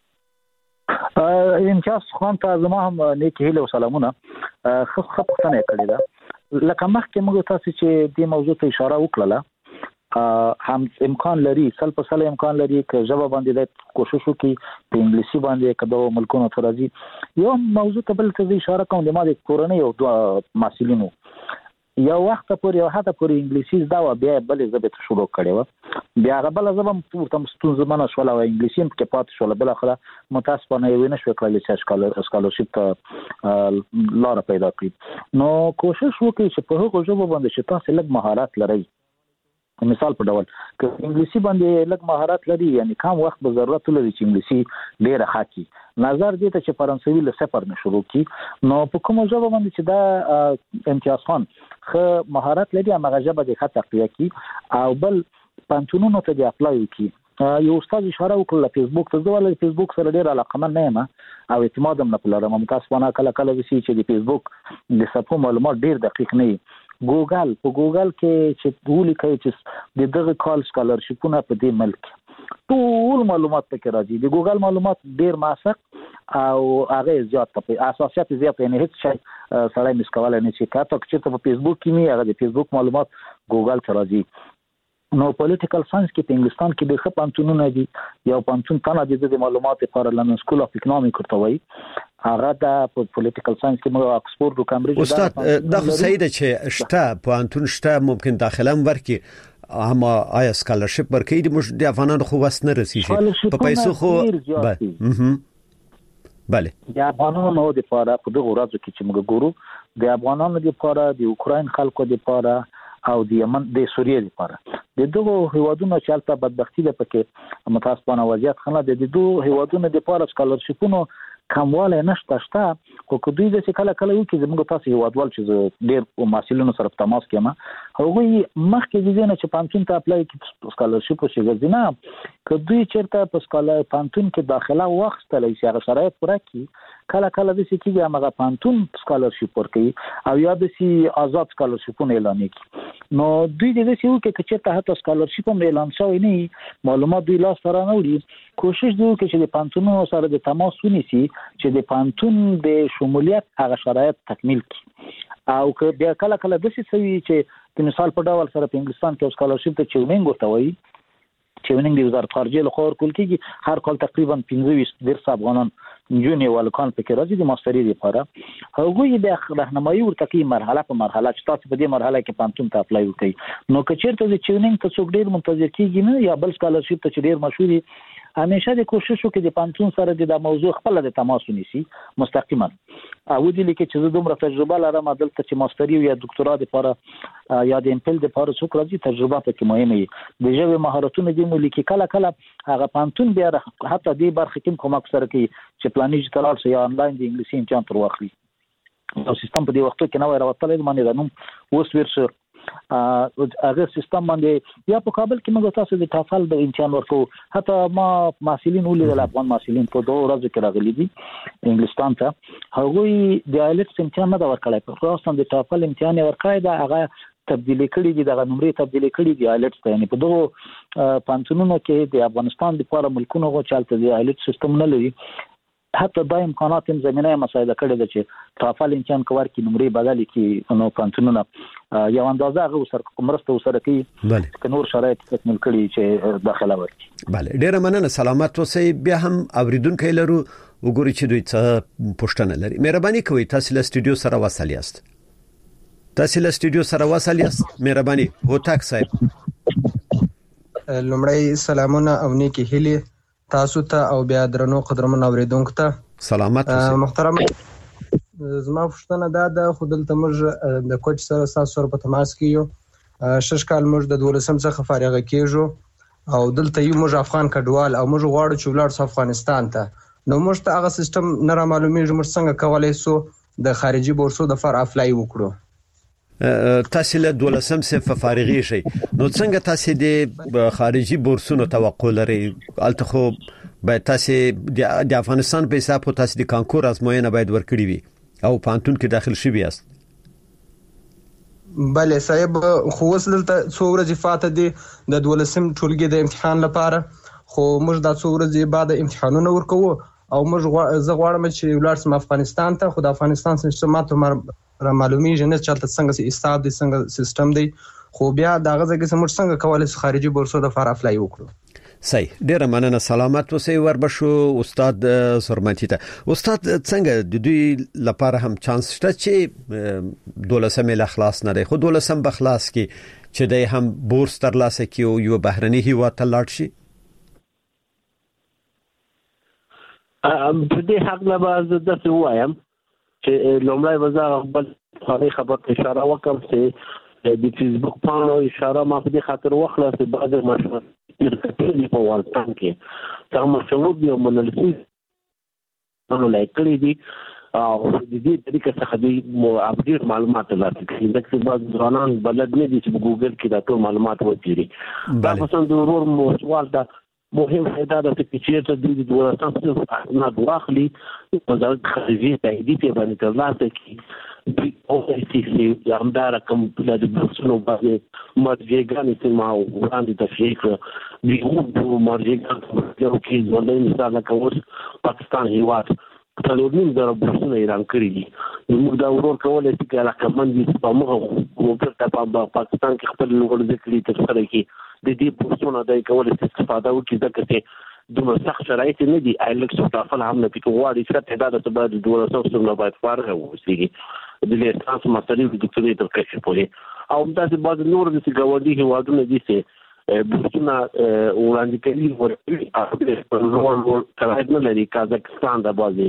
Speaker 5: امتیاز خان ته زما هم نیک هیله او سلامونه. خو خو پښتنه کړی دا لکه مخکې موږ تاسو چې د موضوع ته اشاره وکړه، هم امکان لري سل په سل امکان لري چې ژبه باندې د کوشش وکړي په انګلیسي باندې کدو ملکونو ته راځي. یو موضوع ته بل څه اشاره کوم د ما د کورنۍ او دوه مسؤلینو یو وخت پورې یو هغه پورې انګلیسي زده و، بیا بل ژبه ته شروع کړي و، بیا هغه بل ژبه ورته ستونزه منه شول او انګلیسي هم کې پات شول. بل اخره متاسفانه یو نه شو کولای چې اسکالرشپ ته لار پیدا کړي. نو کوشش وکړئ چې په هغه ژبه باندې چې تاسو لږ مهارت لرئ، مثال په ډول که انګلیسي باندې لږ مهارت لري، یعنی کم وخت به ضرورت لري چې انګلیسي ډیره خاکي، نظر دې ته چې فرانسوي له صفر نه شروع کی. نو په کومه ژبه باندې چې دا امتیاز خان خو مهارت لري هغه ژبه د خط تقویه کی او بل پانتونونو ته دی اپلای کی. یو استاد اشاره وکړه فیسبوک ته، زه ولې فیسبوک سره ډیر علاقمند نه یم او اعتماد هم نه لرم. متاسفانه کله کله وسی چې د فیسبوک د صفحو معلومات ډیر دقیق نه وي. ګوګل په ګوګل کې چې ولي کوي چې د دغه کال سکالرشپونه په دې ملک ټول معلومات پکې راځي. د ګوګل معلومات ډیر ماسک او هغه زیات په اساسيات زیات نه هیڅ شي سړی مس کولای نه شي. کاته چې په فیسبوک کې نه هغه د فیسبوک معلومات ګوګل ته راځي. نو پولیټیکل ساينس کې په انګلستان کې د خپ پانتونونه دي، یو پانتون تنه د معلومات لپاره لندن سکول اف اکونومیک ورته وایي، هغه د پولیټیکل ساينس کې مو اکسفورد او کامبریج.
Speaker 3: استاد دا خو صحیح ده چې شته پانتون شته، ممکن داخله هم ورکي، اما آیا سکالرشپ ورکړي د مش د افغانانو خو وس نه رسیږي په پیسو خو به بله
Speaker 5: د افغانانو د لپاره په دغه ورځو کې چې موږ ګورو د افغانانو د لپاره د اوکراین خلکو د لپاره او د یمن د سوریې لپاره د دغه هیوادونو چې البته بدبختی ده پکې متاسفانه وضعیت خنه د دوه هیوادونو د پاره سکالرشپونو کمواله نشته شته خو کدوې د څه کله کله یو کې زموږ تاسو هیوادوال چې ډېر محصلینو سره په تماس کې ما هغه مخکې د دې نه چې پانتون ته اپلای کې سکالرشپ شي ګرځنه کدوې چیرته په سکالر پانتون کې داخله وخت لای شي هغه شرایط پوره کړي کله کله د څه کې هغه پانتون سکالرشپ ورکړي او یا د سي آزاد سکالرشپونه اعلان کړي نو دوی د دې یو کې چې ته حتی سکالرشپ هم اعلان شوی نه معلومات دوی لاس سره نه وړي کوشش دوی کوي چې د پانتونونو سره د تماس ونیسي چې د پانتون د شمولیت هغه شرایط تکمیل کړي او که بیا کله کله د څه سوي چې د مثال په ډول سره په انګلستان کې سکالرشپ ته چونینګ ورته وایي چونینګ د وزارت خارجه له خوا ورکول کېږي هر کال تقریبا پنځه ویشت افغانان جونی والکان پکې راځي د ماستری لپاره هغه د راهنمایي ورته کوي مرحله په مرحله چې تاسو په دې مرحله کې پانتون ته اپلای وکړئ نو که چیرته د چونینګ ته څوک ډیر منتظر کېږي نه یا بل سکالرشپ ته چې ډیر مشهوري همیشه د کوشش وکړي د پانتون سره د موضوع خپل د تماس ونیسي مستقیما او دې لیکي چې زه دومره تجربه لرم دلته چې ماستری یا دکتورا لپاره یا د امپل لپاره څوک راځي تجربه پکې مهمه وي د ژبې مهارتونه دې مو لیکي کله کله هغه پانتون بیا حتی دې برخه کې کومک سره کوي چې پلاني ډیجیټل سره یا انلاین د انګلیسي امتحان تر واخلي او سیستم په دې وخت کې نو راوړل باندې د نوم اوس ورسره هغه سیستم باندې یا په کابل کې موږ تاسو د ټافل د امتحان ورکو حتی ما محصلین ولیدل افغان محصلین په دوه ورځو کې راغلي دي انګلستان ته هغه د آیلټس امتحان نه ورکړای په خاصه د ټافل امتحان ورکړای دا هغه تبدیلی کړي دي د نمرې تبدیلی کړي دي آیلټس ته یعنی په دوه پانتونونو کې د افغانستان د لپاره ملکونو غو چالت دی آیلټس سیستم نه لري حتی دا امکانات هم زمينه مساعده کړي د چې ټافل امتحان کور کې نمرې بدل کی نو پانتونونه یو اندازه هغه سره کومرسته وسره کوي چې نور شرایط تکمیل کړي چې داخله ورکړي
Speaker 3: bale ډیره مننه سلامات اوسئ بیا هم اوریدونکو لرو وګورئ چې دوی څه پوښتنه لري مهرباني کوئ تاسو له سټوډیو سره وصل یاست تاسو له سټوډیو سره وصل یاست مهرباني هوتاک صاحب
Speaker 9: لمړی سلامونه او نیکی هیله تاسو ته او بیا درنو قدرمن اوریدونکو ته
Speaker 3: سلامات اوسئ
Speaker 9: محترم زما پوښتنه دا ده خو دلته موږ د کوچ سره تاسو سره په تماس کې یو شش کال موږ د دولسم څخه فارغ کېږو او دلته یو موږ افغان کډوال او موږ غواړو چې ولاړ افغانستان ته نو موږ ته هغه سیستم نه را معلومیږي موږ څنګه کولای شو د خارجي بورسو د فر افلای وکړو
Speaker 3: تاسو له دولسم څخه فارغ شئ نو څنګه تاسو د خارجي بورسونو توقع لرئ الته خو باید تاسو د افغانستان په حساب او تاسو د کانکور ازموینه باید ورکړي وي او پانتون کې داخل شوی یاست
Speaker 9: bale صاحب خو وصل ته څو ورځې فاته دي د دولسم ټولګي د امتحان لپاره خو موږ د څو ورځې بعد امتحانونه ورکو او موږ زه غواړم چې ولاړ سم افغانستان ته خو د افغانستان سیستمات را معلومیږي نه چلته څنګه استاد دي څنګه سیستم دی خو بیا دغه ځکه موږ څنګه کولای شو خارجي بورسو د فار افلای وکړو
Speaker 3: صحیح ډیره مننه سلامت اوسئ وربشو استاد سرمنتی ته استاد څنګه د دوی لپاره هم چانس شته چې دولسم له خلاص نه دی خو دولسم به خلاص کی چې د هم بورس ترلاسه کی او یو بهرني هیواد ته لاړ شي
Speaker 6: ام په دې حق لا باز د څه وایم چې لومړی وزاره خپل خاري خبر اشاره وکم چې د فیسبوک پاڼو اشاره ما په دې خاطر وخله چې بعض مشورې په ورتان کې دا مشورې دی منل شي نو لایکلي دي او د دې طریقې څخه د اپډیټ معلومات لري چې بعض ځوانان بلد نه دي چې په ګوګل کې دا ټول معلومات وچیري دا مثلا د ورور مو سوال دا مهم دا د چې د دولت نه واخلي وزارت خارجيه تایید باندې ترلاسه کی او چې همدار کوم د بورسونو باندې مرجعګان چې ما وړاندې تشریح کړ د مرجعګان یو کې ځوانان مثال کوم پاکستان هیواد ټولنیز د بورسونو اعلان کړی دي موږ دا ورور کولای شي چې علاقه مند په موږ موږ په پاکستان کې خپل لوړ ذکرې تر سره کې د دې بورسونو د کولای شي استفاده وکړي ځکه چې دومره سخت شرایط نه دي آیلټس او ټافل هم نه پکې غواړي چې تعداد ته باید دوه سوه نه باید فارغ اوسېږي د لیسانس ماستري د دکتوري تر کچې پورې او داسې بعض نور د ګاونډي هیوادونو دي چې بورسونه وړاندې کوي ورکوي او په نور نور قواعد نه لري کازاکستان د بعضې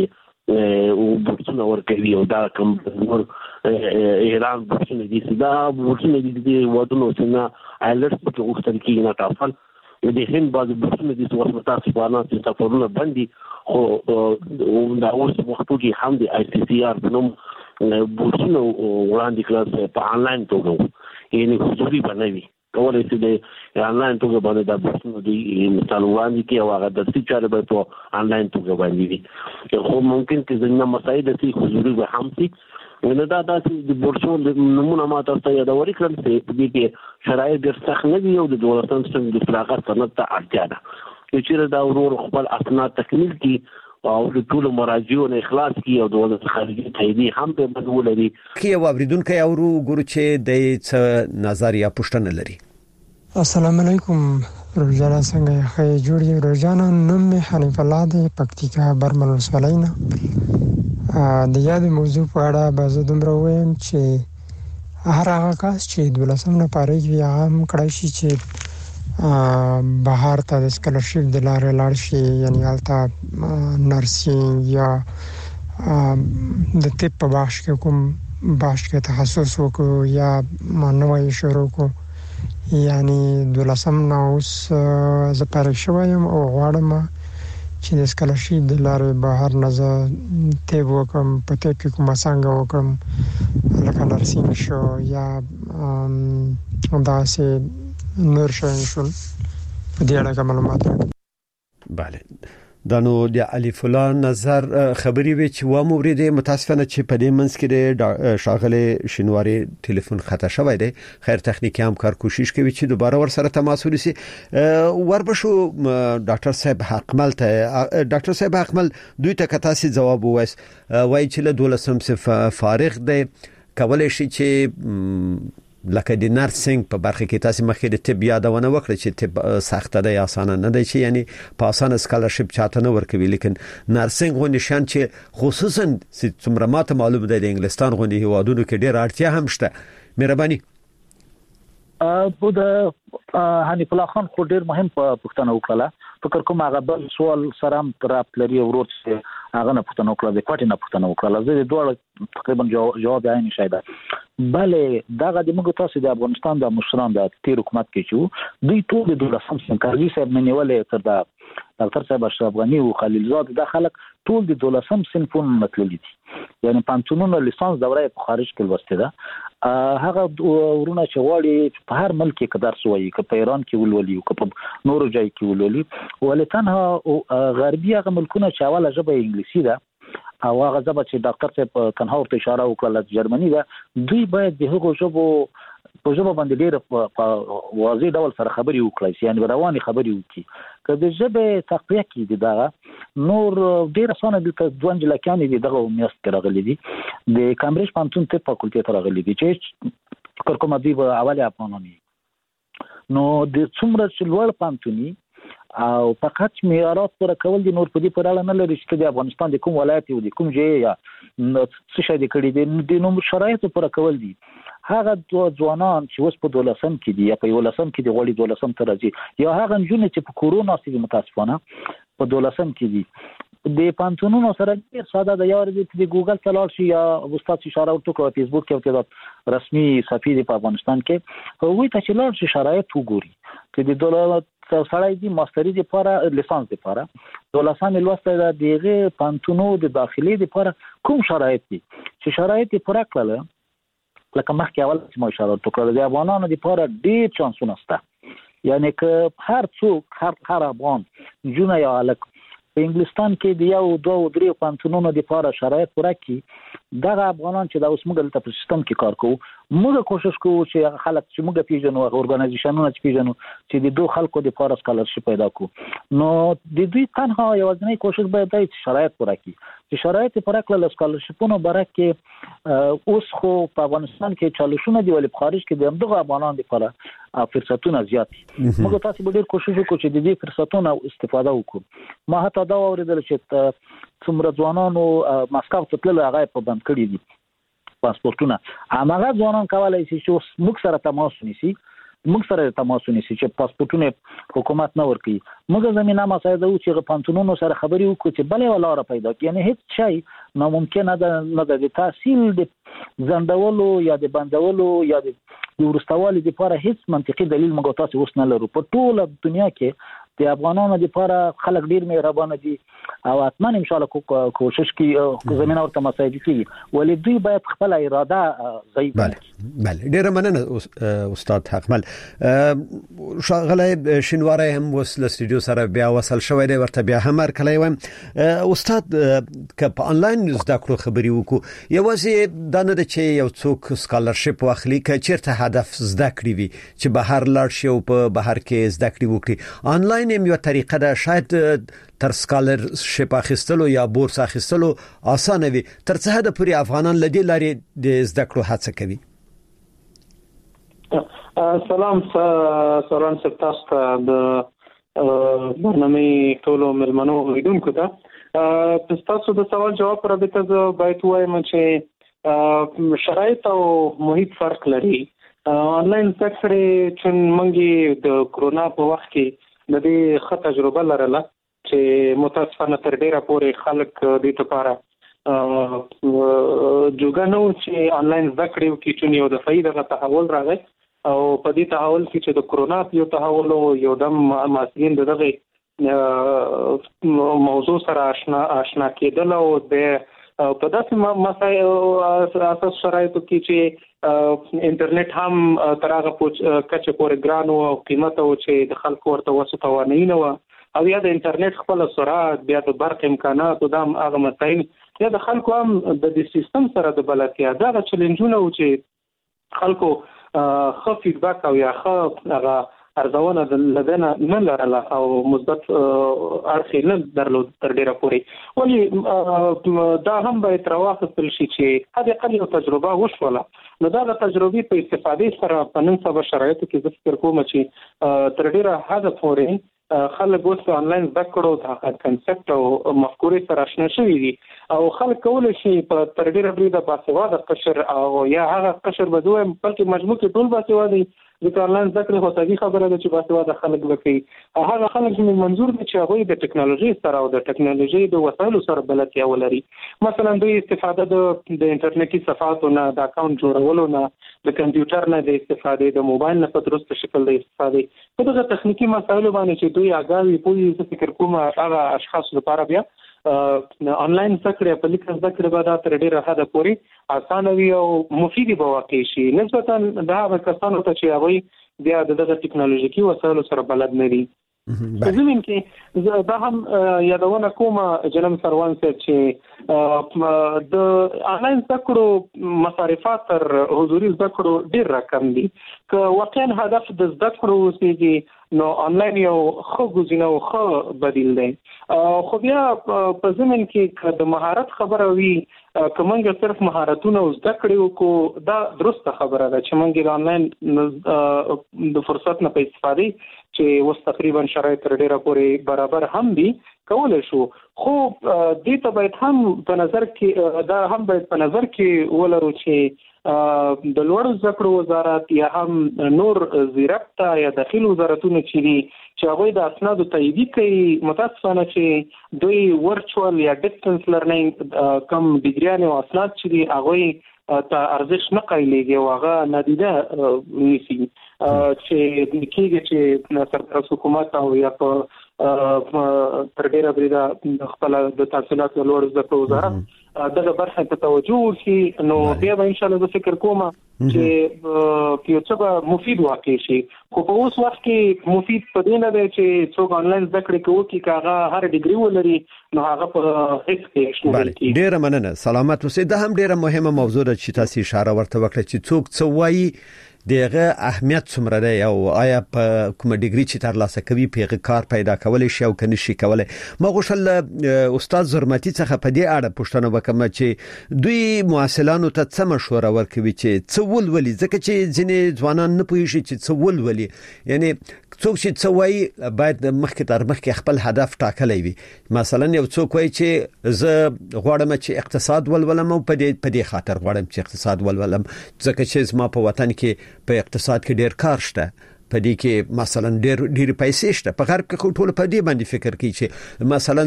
Speaker 6: او بورسونه ورکوي او دا کوم نور ایران بورسونه دي دا بورسونه دي ودونو څنګه الرټ په وختل کې نه تاسو د هند بعض بورسونه دي چې وسمتا سپانه چې سفرونه باندې خو دا اوس وختو کې هم د آی سی سی آر د نوم بورسونه وړاندې کړل په انلاین توګه یعنی حضوري بنوي کولای شي د انلاین توګه باندې د بورسونه دی مثال وړاندې کې او هغه درسي چارې به په انلاین توګه باندې وي خو ممکن چې څنګه مسایل دي حضوري به هم شي نو دا د بورسو نمونه ما تاسو ته یادوري کړم چې په دې کې شرایط ډېر سخت نه دي او د دولتونو څخه د فراغت سند ته اړتیا ده چې دا ورور خپل اسناد تکمیل کړي او د ټول مراجعونو اخلاص کړي او د وزارت خارجه تایید هم به بدول لري
Speaker 3: کی او اوریدونکو اورو ګورو چې د څه نظریه پښتنه لري.
Speaker 10: السلام علیکم روزانه څنګه ښه جوړ یو روزانه نوم می حنیف الله د پکتیکا برمل وسولینا د یاد موضوع په اړه به زه دومره وایم چې هر هغه کس چې دولسم نه پاره وي هم کړی شي چې بهر ته د سکالرشپ د لارې لاړ شي یعنی هلته نرسینګ یا د طب په بخش کې کوم بخش کې تخصص وکړو یا نوې شروع کړو یعنی دولسم نه اوس زه پاره شوم او غواړم چې د سکالرشپ د لارې بهر نه زه طب وکړم په طب کې کومه څانګه وکړم لکه نرسینګ شو یا داسې نور شیان شول په دې اړه معلومات راکړم.
Speaker 3: بله دا نو د علي فلان نظر خبري وی چې و مورید متاسفانه چې په دې منځ کې د شاغله شینواری ټلیفون خطا شوی دی. خیر تخنیکی هم کار کوشش کوي چې دوباره ور سره تماس ونیسي. وربشو ډاکټر صاحب حقمل ته ډاکټر صاحب حقمل دوی ته کتاسي جواب وایس وای چې له دولسم څخه فارغ دی کولای شي چې لکه د نرسینګ په برخه کې تاسو مخکې د طب یادونه وکړه چې طب سخته ده یا اسانه نه ده چې یعنی په اسانه سکالرشپ چاته نه ورکوي لیکن نرسینګ غو نشان چې خصوصا چې څومره ماته معلوم ده د انګلستان غو نه هوادونو کې ډېر اړتیا هم شته. مهرباني
Speaker 5: په د حنیف الله خان خو ډېر مهم پوښتنه وکړه فکر کوم هغه بل سوال سره هم تر لري ورور چې هغه نه پوښتنه وکړه د پټ نه پوښتنه وکړه زه د دوه تقریبا جواب یې نه شایده بله دغه د موږ تاسو د افغانستان د مشران د تیر حکومت کې چې دوی ټول د دولسم سن کارګي صاحب منیولې تر دا ډاکټر صاحب اشرف غنی او خلیل زاد د خلک ټول د دولسم صنفون مطلب دي یعنی پانتونونو لیسانس دوره په خارج کې لوسته ده هغه ورونه چې غواړي په هر ملک کې درس وایي که په ایران کې ولولي او که په نورو ځای کې ولولي ولتنها غربي هغه ملکونه چې اوله ژبه انګلیسي ده او هغه ژبه چې ډاکټر صاحب کنه ورته اشاره وکړه جرمني ده دوی باید د هغو ژبو په ژبه باندې ډېر په واضح ډول سره خبري وکړي یعنی رواني خبري وکړي که د ژبې تقویه کې دغه نور ډېر اسانه دي ته ځوان جلکانې دي دغه میاشت کې راغلي دي د کامبریج پانتون طب فاکولټي ته راغلي دي چې فکر کوم دوی به اول افغانانی نو د څومره چې لوړ پانتوني او فقط معیارات پر کول دي نور په دې پر اړه نه لري چې د افغانستان د کوم ولایت یو د کوم ځای یا څه شي د کړي دي د نوم شرایط پر کول دي هغه ځوانان چې اوس په دولسم کې دي یا په ولسم کې دي غوړي دولسم ته راځي یا هغه جنونه چې په کورونا سره متاسفانه په دولسم کې دي د پانتونونو سره ډیر ساده د یو د ګوګل ته لاړ شي یا استاد اشاره وکړي فیسبوک کې او رسمي صفحې په افغانستان کې هغه ته چې لاړ شي شرایط وګوري چې د دولت سړی دی ماستری دی لپاره لیسانس دی لپاره دولسم لوسته د دیغه پانتونو د داخلي دی لپاره کوم شرایط دي چې شرایط یې پوره کړل لکه مخکې اول چې ما اشاره وکړه د افغانانو د لپاره ډیر چانسونه شته یعنی که هر څوک هر هر افغان جون یا الک په انګلستان کې د یو دوه درې پانتونونو د لپاره شرایط پوره کړي دغه افغانان چې د اوس موږ په سیستم کې کار کوو موږ کوشش کوو چې خلک چې موږ پیژنو او اورګنایزیشنونه چې پیژنو چې د دوه خلکو د لپاره سکالرشپ پیدا کړو نو د دوی تنها یوازینی کوشش باید دی چې شرایط پوره کړي چې شرایط پوره کړل سکالرشپونو برکه اوس خو په افغانستان کې چالشونه دی ولې په خارج کې د همدغه افغانانو لپاره فرصتونه زیات دي موږ تاسو به ډیر کوشش وکړو چې د دې فرصتونو استفاده وکړو ما حتی دا اوریدل چې څومره ځوانانو مسکو ته تلل هغه په بند کړی دي پاسپورتونه هغه ځوانان کولای شي چې موږ سره تماس ونیسي موږ سره تماس ونیسي چې پاسپورتونه حکومت نه ورکړي. موږ زمينه مساعده و چې پانتونونو سره خبري وکړو چې بلې ولاره پیدا کړي. یعنی هیڅ شی ناممکن ده نه د تحصیل د زندولو یا د بندولو یا د ورستوالي لپاره هیڅ منطقي دلیل موږ تاسو اوس نه لرو. په ټوله دنیا کې د افغانانو لپاره خلک ډیر مهربان دي او اتمن ان شاء الله کوشش کوي زمينه ورته مساعده کوي، ولې دوی باید خپل اراده ضعیف.
Speaker 3: بله بله ډیر مننه استاد حقمل. شغله شینواره هم وسله استودیو سره بیا وصل شوی دی، ورته بیا هم ورکلای و. استاد ک په انلاین زده کړو خبري وکړو، یوازې دا نه چې یو څوک سکالرشپ واخلي ک چیرته هدف زده کړی وي چې بهر لاړ شي او په بهر کې زده کړی وکړي. انلاین یو طریقه ده شاید تر سکالرشپ اخیستلو یا بورس اخیستلو آسان وي، تر څه حد پورې افغانان لدی لري د زده کړو هڅه کوي.
Speaker 11: سلام سلام تاسو د برنامه ټولو ملمنو لیدونکو ته تاسو د سوال جواب پر به تاسو باید وایم چې شرایط او محیط فرق لري. انلاین سکتور چې منګي د کرونا په وخت کې د دې ښه تجربه لرله چې متاسفانه تر ډیره پورې خلک دې لپاره جوګه نو چې انلاین زده کړې وکړي چې یو د فایده تحول راغی او په دې تحول کې چې د کرونا یو تحول یو دم مسئولین دغه موضوع سره آشنا آشنا کېدل او د په داسې مسایل اساس شرایطو کې چې انټرنیټ هم ترغه کچه پورې ګران او قیمت او چې د خلکو ورته وسوتوانه نه و او یا د انټرنیټ خپل سرعت بیا د برق امکانات او د هغه مسایل یا د خلکو هم د دې سیستم سره د بلدتیا دا چیلنجونه و چې خلکو خو فیډباک او یا خو هغه ارزونه د لدنه نه لرله او مثبت اړخ نه درلود تر ډیره پورې، ولی دا هم به تر واخستل شي چې هغه قلیو تجربه وشوله. نو دا د تجربې په استفادې سره په نن سبا شرایطو کې زه فکر کوم چې تر ډیره حد پورې خلک اوس انلاین زده کړو د کنسپټ او مفکورې سره آشنا شوي دي او خلک کولی شي په تر ډیره بریده باسواده قشر او یا هغه قشر به دویم بلکې مجموع کې ټول باسواده د انلاین زده کړې هو طبيعي خبره ده چې باسواده خلک وکړي. هغه خلک چې منظور دي چې هغه د ټکنالوژي سره او د ټکنالوژي د وسایلو سره بلدتیا ولري. مثلا دوی استفاده د د انټرنیټي صفحاتو نه د اکاونټ جوړولو نه د کمپیوټر نه د استفاده د موبایل نه په درست شکل د استفاده په دغه تخنیکی مسایلو باندې چې دوی اګاوي پوهې څه فکر کوم هغه اشخاص لپاره بیا انلاین زده په لیک زده کړې به دا تر ډیره حد پورې اسانه وي او مفید به واقع شي نسبتا د هغه کسانو ته چې هغه بیا دغه ټکنالوژیکي وسایلو سره بلد نه دي. زمين کې دا هم یادونه کوم جنم سروان صاحب چې د انلاین زده کړو مصارفات تر حضوري زده کړو ډیر رقم دي که واقعا هدف د زده کړو اوسېږي نو انلاین یو خو غوښنه او خو بدیل دی. خو بیا په زمين کې د مهارت خبره وي کومنګ صرف مهارتونه زده کړو کو دا درسته خبره ده چې موږ د انلاین د فرصت نه په استفاده چې وس تقریبا شرایط ډیره پورې برابر هم دي کولای شو خو دې ته باید هم په نظر کې دا هم باید په نظر کې ولرو چې د لوړ زده کړو وزارت یا هم نور زیرکتا یا داخلي وزارتونه چې دي چې هغه د اسنادو تایید کوي متاسفانه چې دوی ورچوال یا ډیسټنس لرنینګ کم ډیګریان او اسناد چې دي هغه ته ارزښت نه قایلېږي او هغه نادیده نیسي چې د کېږي چې سرکاري حکومت او یا په تر ډیره بریده خپل د تحصیلات لوړ زده کړو وزارت دغه برخه ته توجه وکړي نو بیا به ان شاء الله فکر کوم چې یو څه مفید واقع شي. خو په اوس وخت کې مفید په دې نه دی چې څوک انلاین زده کړې کوي چې کاغه هر ډیګري ولري نو هغه په هیڅ کې شامل دي.
Speaker 3: ډیره مننه سلامت اوسئ. دا هم ډیره مهمه موضوع ده چې تاسو اشاره ورته وکړه چې څوک څه وایي دغه اهمیت څومره دی او آیا په کوم ډیګري چې تر لاسه کوي پیغه کار پیدا کولای شي او کني شي کولای. ما غوښتل استاد زرمتی څخه په دې اړه پوښتنه وکم چې دوی مواصلانو ته څه مشوره ورکوي چې څه ولولي ځکه چې ځینې ځوانان نه پوهیږي چې څه ولولي یعنی څوک چې څه وایي باید مخکې تر مخکې خپل هدف ټاکلی وي. مثلا یو څوک وایي چې زه غواړم چې اقتصاد ولولم او په دې په دې خاطر غواړم چې اقتصاد ولولم ځکه چې زما په وطن کې په اقتصاد کې ډیر کار شته په دې کې مثلا ډېر ډېر پیسې شته په غرب کې ټول په دې باندې فکر کوي چې مثلا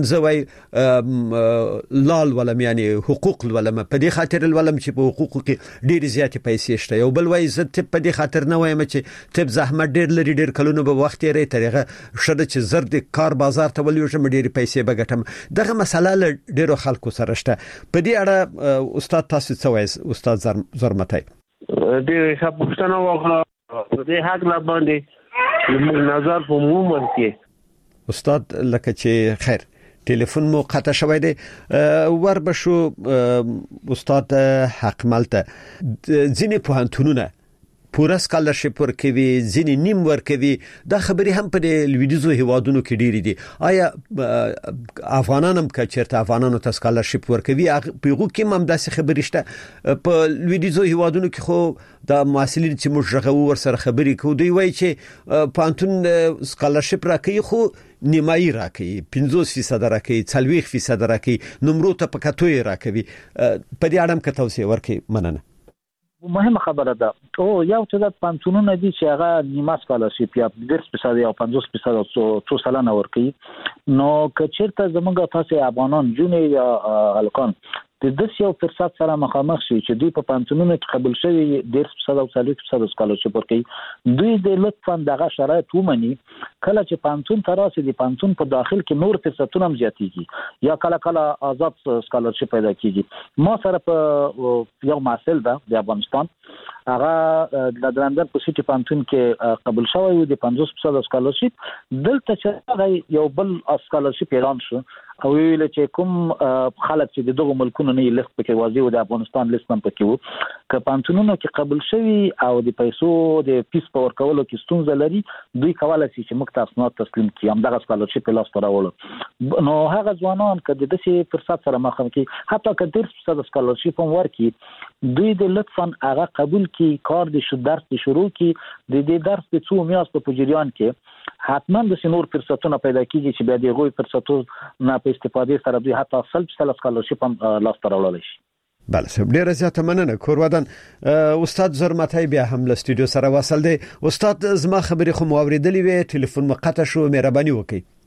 Speaker 3: زوی لال ولم یعنی حقوق ولم په دې خاطر ولم چې په حقوق کې ډېر زیات پیسې شته یو بل وای زه ته په دې خاطر نه وایم چې ته زحمت ډېر لري ډېر کلونه به وخت یې طریقه شته چې زر د کار بازار ته ولې ډېر پیسې بغټم دغه مسله له ډېرو خلکو سره شته په دې اړه استاد تاسو څه وایي استاد زرمتای
Speaker 6: ډېر ښه پوښتنه وکړه په دې حق لا باندې موږ نظر په مومن کې
Speaker 3: استاد لکه چې خیر ټلیفون مو قطع شوی دی ور بشو استاد حق ملته ځینې پوهنتونونه پورا سکالرشپ ورکوي ځینې نیم ورکوي دا خبرې هم په لویدیزو هیوادونو کې ډېری دي آیا افغانان هم که چېرته افغانانو ته سکالرشپ ورکوي په هغو کې هم داسې خبرې شته په لویدیزو هیوادونو کې خو دا محصلین چې موږ غږو ورسره خبرې کوو دوی وایي چې پوهنتون سکالرشپ راکوي خو نیمایي راکوي پنځوس فیصد راکوي څلوېښت فیصد راکوي نمرو ته په کتو یې راکوي په دې اړه هم که توضیح ورکړئ مننه
Speaker 5: مهمه خبره ده او یو څه د پانتونونو دي چې هغه نیمه سکالرشپ یا ډېر فیصد یا پنځوس فیصد او څو سلنه ورکوي نو که چېرته زموږ تاسو افغانان جونې یا هلکان د دې یو فرصت سره مخامخ شي چې دوی په پانتونونو کې قبول شوي ډېر فیصد او څلوېښت فیصد سکالرشپ ورکوي دوی د لطفاً دغه شرایط ومني کله چې پانتون ته راسي د پانتون په داخل کې نور فرصتونه هم زیاتېږي یا کله کله آزاد سکالرشپ پیدا کیږي ما سره په یو محصل ده د افغانستان هغه د لندن په سيټي پانتون کې قبول شوی و د پنځوس فیصد سکالرشپ دلته چې یو بل سکالرشپ اعلان شو او ویل چې کوم خلک چې د دغه ملکونو نه لیست پکې واځي او د افغانستان لیست هم پکې وو که پانتونونو کې قبول شوی او د پیسو د فیس په ورکولو کې ستونزه لري دوی کولای شي چې موږ تاسو نه تسلیم کړي هم دغه سکالرشپ لاس ته راوړل نو هغه ځوانان که د دې فرصت سره مخ کې حتی که ډېر فیصد سکالرشپ هم ورکړي دوی د لطفاً هغه قبول کی کار د شو درس د شروع کی د دې درس په څو میاشتو په جریان کې حتما د سنور فرصتونه پیدا کیږي چې بیا دغه فرصتونو نه په استفاده سره دوی حتی سلب سل سکالرشپ هم لاس ته راوړل شي
Speaker 3: بله سب ډیره زیاته مننه کورودان استاد زرمتای بیا هم له استودیو سره وصل دی استاد زما خبرې خو مو اوریدلې وې ټلیفون مقطع شو مهرباني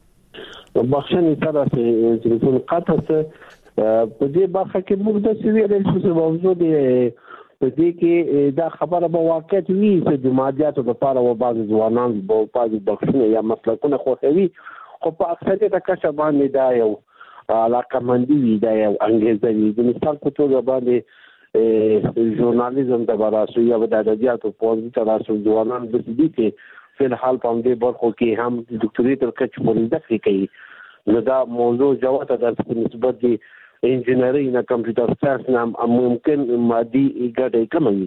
Speaker 3: وکړئ
Speaker 6: بخښنه سره چې ټلیفون قطع شو په دې برخه کې موږ د سویل چې موضوع دی په دې کې دا خبره به واقعیت وي چې د مادیاتو لپاره و بعض ځوانان به بعض بخښنه یا مسلکونه خوښوي خو په اکثریت کچه باندې دا یو علاقمندي وي دا یو انګیزه وي د مثال په توګه باندې ژورنالیزم د براسو یا د ادبیاتو په اړه تاسو ځوانان د دې کې په حال په دې برخو کې هم د ډاکټري تر کچې پورې زده کوي نو دا موضوع جوته د نسبت دی انجینری نه کمپیوټر ساينس نه ممکن مادي ګټه کموي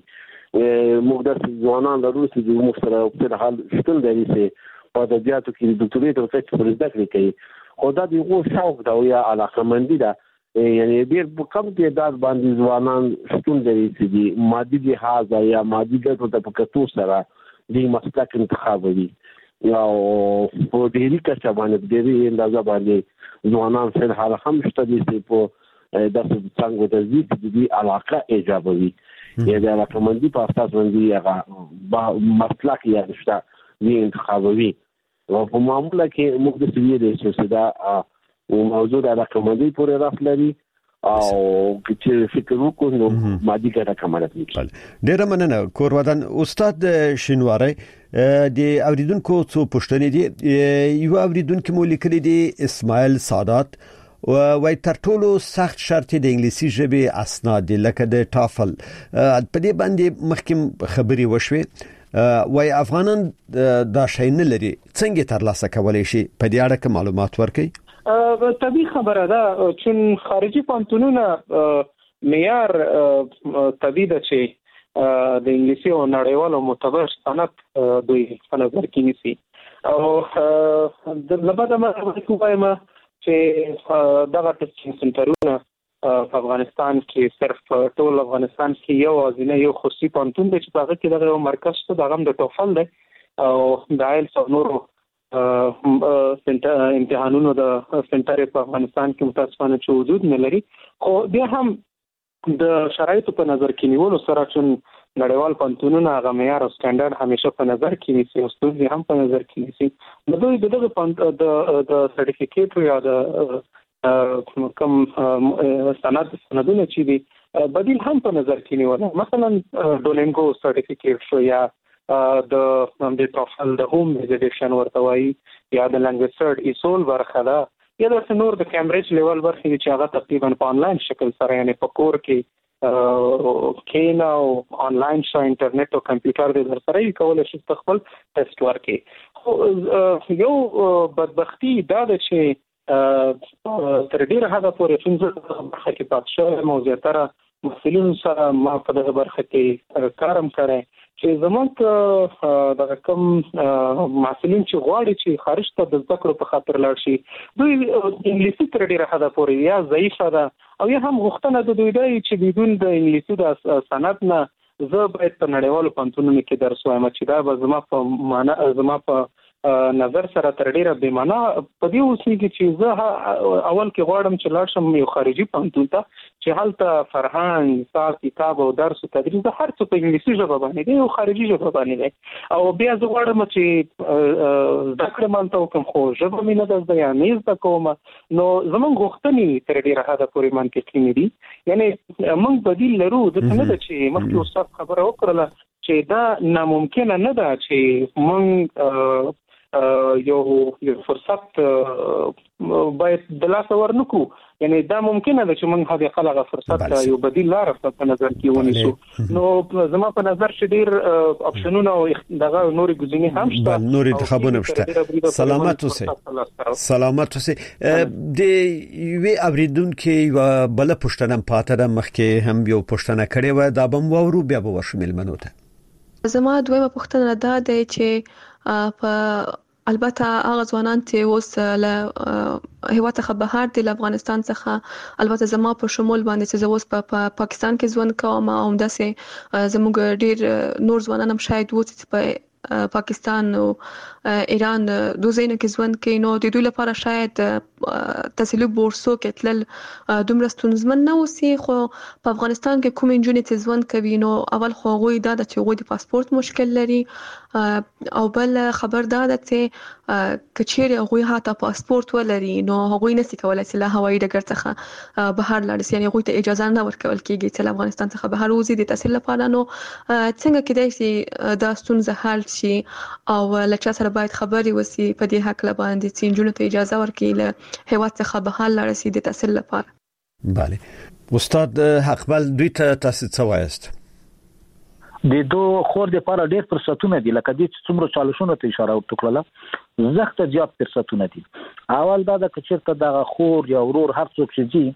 Speaker 6: موږ د ځوانانو د روسي د موږ سره په حال شتون لري چې په ادبیاتو کې د ډاکټري تر کچې پورې زده کوي خو دا د یو شوق دا یا علاقمندي ده یعنی ډېر کم تعداد باندې ځوانان شتون لري چې مادي لحاظ یا مادي ګټو ته په کتو سره د مسلک انتخابوي یا په ډېری کچه باندې ډېری اندازه باندې ځوانان په حال هم شته دي په د څنګه د دې د علاقه ایجابوي یا د علاقمندي په اساس باندې هغه مسلک یا شته وی انتخابوي او په معاملې کې موږ د سویل چې دا موضوع د علاقمندي پورې راځي او چې فکر وکړو نو مادي ګټه کماله کیږي
Speaker 3: ډیره مننه کورودان استاد شینواری د اوریدونکو څو پوښتنې دي یو اوریدونکو مو لیکلي دي اسماعیل سادات وای تر ټولو سخت شرط د انګلیسي ژبې اسناد لکه د ټافل په دې باندې مخکیم خبري وشوي وای افغانان دا شی نه لري څنګه ترلاسه کولای شي په دې اړه معلومات ورکړي
Speaker 11: طبيعي خبره ده چې خارجي پانتونونه معیار طبيعي ده چې د انګلیسي او نړیوالو معتبر سند دوی په نظر کې نیسي او د لبده ما کومه چې دغه ټیسټینګ سنټرونه په افغانستان کې صرف ټول افغانستان کې یو ازنه یو خصوصي پانتون دی چې هغه کې دغه مرکز ته دغه د ټوفل دی او د آیلټس او نورو سنټر امتحانونو د سنټر په افغانستان کې متاسفانه چې وجود نه لري خو بیا هم د شرایطو په نظر کې نیولو سره چې نړیوال پنځونونه هغه معیار او سټانډرډ همیشه په نظر کې نیسي او ستونزې هم په نظر کې نیسي. نو دوی دغه د د سرټیفیکیټ یا د کوم سند سندونه چې دي بدیل هم په نظر کې نیول. مثلا ډولینګو سرټیفیکیټ شو یا د د ټوفل د هوم ویزیټیشن ورته وایي یا د لانګویج سرټ ایسول برخه ده یا د نور د کیمبرج لیول برخه چې هغه تقریبا په انلاین شکل سره یعنی په کور کې کینا او انلاین شو انټرنیټ او کمپیوټر د در سره کولای شي خپل ټیسټ ورکړي. یو بدبختی دا ده چې تر ډیره حده پورې څنګه برخه کې پات شو موضوع تر مسلمان سره ما په دغه برخه کې کارم کړی چې زموږ د کوم مسلمان چې غواړي چې خارج ته د زده کړو په خاطر لاړ شي دوی انګلیسي تر ډیره حده پورې یا ضعیفه ده او یا هم غوښتنه د دوی دی چې بدون د انګلیسي د سند نه زه باید په نړیوالو پوهنتونونو کې درس وایم چې دا به زما په معنا زما په نظر سره تر ډیره بې معنا په دې اوسېږي چې زه اول کې غواړم چې لاړ شم یو خارجي پوهنتون ته چې هلته فرهنګ حساب کتاب او درس او تدریس د هر څه په انګلیسي ژبه باندې دی او خارجي ژبه باندې دی او بیا زه غواړم چې زده کړم هلته وکړم خو ژبه مې نه ده زده یا نه زده کوم. نو زموږ غوښتنې تر ډیره حده پورې منطقي نه دي. یعنی موږ بدیل لرو داسې نه ده چې مخکې استاد خبره وکړله چې دا ناممکنه نه ده چې موږ یو یو فرصت باید د لاس ورنکو. یعنی دا ممکنه ده چې موږ هغه خلغه فرصت یو بدیل لار په نظر کې ونیسو. نو زما په نظر چې ډیر اپشنونه او دغه نوري ګزینې هم شته
Speaker 3: نوري انتخابونه شته. سلامت اوسئ سلامت اوسئ. د وی اوریدون کې بل پښتنه پاتره مخکې هم یو پښتنه کړي و دا بم وورو بیا به ورشمل منوته.
Speaker 7: زما دویمه پوښتنه دا ده چې په البته هغه ځوانان چې اوس له هیواد څخه بهر دي له افغانستان څخه البته زما په شمول باندې چې زه اوس په پا پاکستان کې ژوند کوم او همداسې زموږ ډیر نور ځوانان هم شاید وو چې په پاکستان او ایران دوه ځایونو کې ژوند کوي. نو د دوی لپاره شاید تحصیلي بورسو کې تلل دومره ستونزمن نه اوسي خو په افغانستان کې کوم نجونې چې ژوند کوي نو اول خو هغوی دا چې هغوی د پاسپورت مشکل لري او بل خبر دا ده چې کچېرې هغوی هاته پاسپورت ولري نو هغوی نشي کولای چې له هوایي ډګر څخه بهر لاړ شي. یعنی هغوی ته اجازه نه ورکول کېږي چې له افغانستان څخه بهر وځي د تحصیل لپاره. نو څنګه کېدای شي دا ستونزه حل شي او له چا سره باید خبرې وسی په دې حق لباندې چې نجونو ته اجازه ورکړي له هیواد څخه بهر لاړ شي د تحصیل لپاره.
Speaker 3: بله استاد حقبال دوی ته تاسو څه وایست؟
Speaker 5: د دوه خور د لپاره ډېر فرصتونه دي لکه دې چې څومره چالشونه ته اشاره وکړه زخت زیات فرصتونه دي. اول دا د کچرته د خور یا ورور هر څوک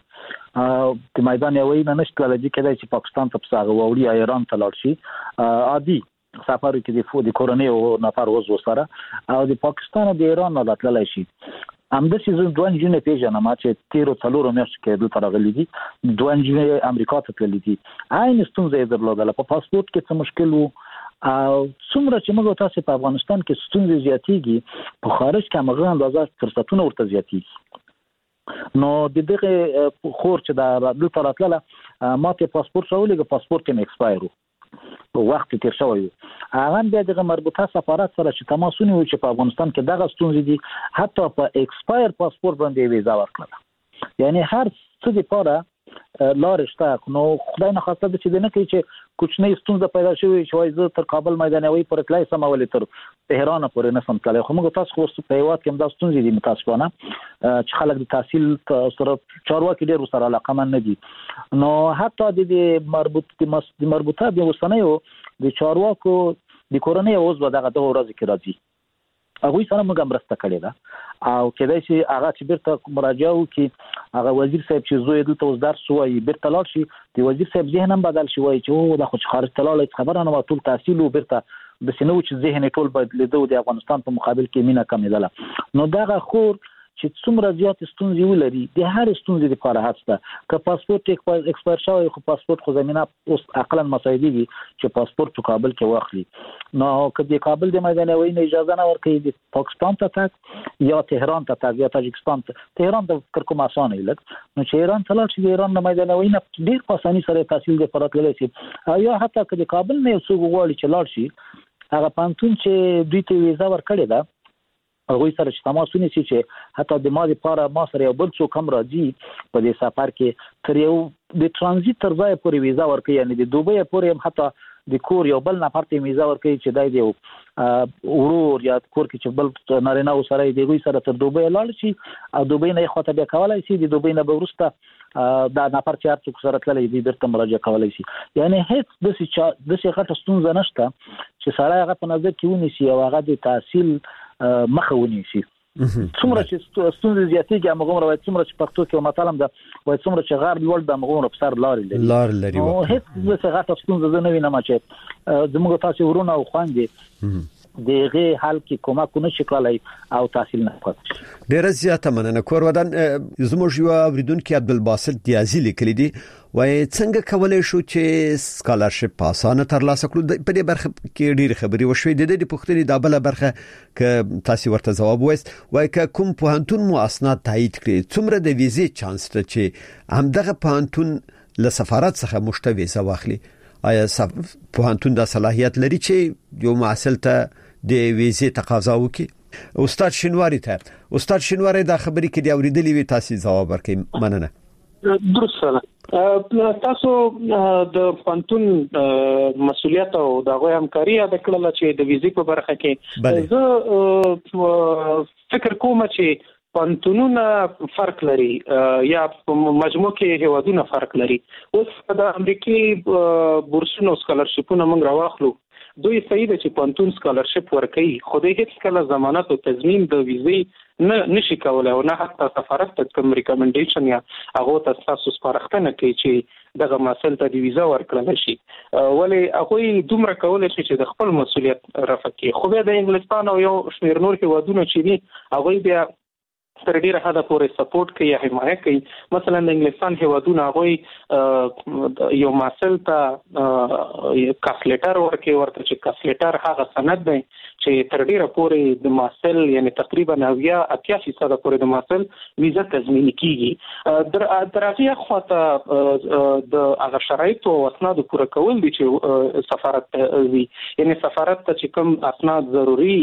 Speaker 5: چې د میدان یوې نه نشته لږ کېدای چې پاکستان ته پساغه ووري یا ایران ته لاړ شي عادي سفر کې د فودي کورنۍ او نفر وزو سره او د پاکستان او د ایران نه لاتلای شي. همدا چې دوه جنې پیژنم چې تیرو څلورو میاشتو کې د ترغلي دي دوه جنې امریکا ته تللي دي عین ستونزې درلودله په پاسپورت کې څه مشکل وو او څومره چې موږ تاسو په افغانستان کې ستونزې زیاتېږي په خارج کې هغه اندازه فرصتونه ورته زیاتېږي. نو د دغه خور چې د دلته راتله ماته پاسپورت راولېږه پاسپورت یې ایکسپایر وو وخت تیر شوی هغه بیا دغه مربوطه سفارت سره چې تماسونه وي چې په افغانستان کې دغه ستونزې دي حتی په ایکسپایر پاسپورت باندې ویزا ورکړه. یعنی هر څه لپاره لارې شته. نو خدای نه خواسته چې د نه کوي چې کوچنۍ ستونزه پیدا شوي چې وایي زه تر کابل میدانوي پورې تلای سم ولې تر تهران پورې نه سم تلای. خو موږ تاسو خو په هیواد کې هم دا ستونزې دي متاسفانه چې خلک د تحصیل سره چارواکي ډېر سره علاقمند نه دي. نو حتی د مربوط د مربوطه د وسنیو د چارواکو د کورنۍ اوس به دغه دغه ورځ کې راځي هغه سره موږ مرسته کړې ده او کېدای شي هغه چې بیرته مراجعه وکړي هغه وزیر صاحب چې زوی دلته اوس درس وایي بیرته لاړ شي د وزیر صاحب ذهن هم بدل شي وایي چې او دا خو خارج ته لاړل خبره نه ټول تحصیل او بیرته د سينو چې ذهن ټول بدلیدو د افغانستان په مقابل کې مینه کمیدله. نو دغه خور چې څومره زیات ستونزې ولري د هر ستونزې لپاره هڅه که پاسپورت ایکسپایر شوی خو پاسپورت خو زمينه اوس عقلا مساعدي دي چې پاسپورت په کابل کې واخلي نو که د کابل د میدانوي نه اجازه نه ورکړي د پاکستان ته تک یا تهران ته تک یا تاجکستان ته تهران ته فکر کوم اسانه لګ نو چې ایران ته لاړ شي د ایران نه میدانوي نه ډیر په اساني سره تحصیل د فرات لري شي یا حتی که د کابل نه یو څو غواړي چې لاړ شي هغه پانتون چې دوی ته ویزا ورکړي ده هغه سره چې تماس ونیسي چې حتی د ماده لپاره ما سره یو بل څوک هم راځي په دې سفر کې تر یو د ترانزیت تر ځای پورې ویزا ورکړي یعنی د دوبۍ پورې هم حتی د کور یو بل نفر ته ویزا ورکړي چې دای دی ورور یا کور کې چې بل نارینه سره دی دوی سره تر دوبۍ لاړ شي او دوبۍ نه خواته بیا کولای شي د دوبۍ نه به ورسته دا نفر چې هر څوک سره تللی دی بیرته مراجعه کولای شي یعنی هیڅ د څه د څه غټه ستونزه نشته چې سړی هغه په نظر کې ونیسي او هغه د تحصیل مخه ونیسي څومره چې ستونزې زیاتېږي هغومره وایي څومره چې پښتو کې متلم ده وایي څومره چې غار لوړ ده هغومره په سر لارې لري
Speaker 3: لار لري
Speaker 5: نو هېڅ داسې غټه ستونزه زه نه وینم چې زموږ تاسې ورونه او خویندې د هغې حل کې کومک ونه شي کولی او تحصیل نه پاتې شي.
Speaker 3: ډېره زیاته مننه. کور ودان زموږ یو اورېدونکي عبدالباسط دیازي لیکلي دي وایي څنګه کولی شو چې سکالرشپ په اسانه ترلاسه کړو. په دې برخه کې ډېرې خبرې وشوې. د دې پوښتنې دا بله برخه که تاسو ورته ځواب وایست وایي که کوم پوهنتون مو اسناد تایید کړي څومره د ویزې چانس ته چې همدغه پوهنتون له سفارت څخه مشته ویزه واخلي. آیا پوهنتون دا صلاحیت لري چې یو محصل ته د ویزې تقاضا وکړي؟ استاد شینواری ته استاد شینواری دا خبرې کې دی اوریدلې وي تاسو ځواب ورکړئ. مننه.
Speaker 11: درسته تاسو د پوهنتون مسؤلیت او د غوې همکاري د کړل چې د ویزې په برخه کې زه فکر کوم چې پوهنتونونه فرق لري یا مجموع کې هیوادونه فرق لري. اوس د امریکای بورسونو سکالرشپونه موږ راوخلو دوی صحیح ده چې پوهنتون سکالرشپ ورکوي خو دوی هیڅ کله ضمانت او تضمین د ویزې نه نشي کولای او نه حتی سفارت ته کوم ریکمنډیشن یا هغه ته تاسو سپارښتنه کوي چې دغه مسل ته د ویزا ورکړل شي ولی هغه دومره کولای شي چې د خپل مسولیت رافع کړي. خو بیا د انګلستان او یو شمېر نور هیوادونه چې دي هغه بیا تر ډیره حده پورې سپورټ کوي یا حمایت کوي. مثلا د انګلستان هیوادونه هغه یو مسل ته کاسلیټر ورکوي ورته چې کاسلیټر هغه سند دی چې تر ډیره پورې د مسل یعنی تقریبا اویا اتیا فیصد پورې د مسل ویزا تضمین کیږي. در هغه خواته د هغه شرایط او اسناد پوره کول دي چې سفارت وی یعنی سفارت ته چې کوم اسناد ضروری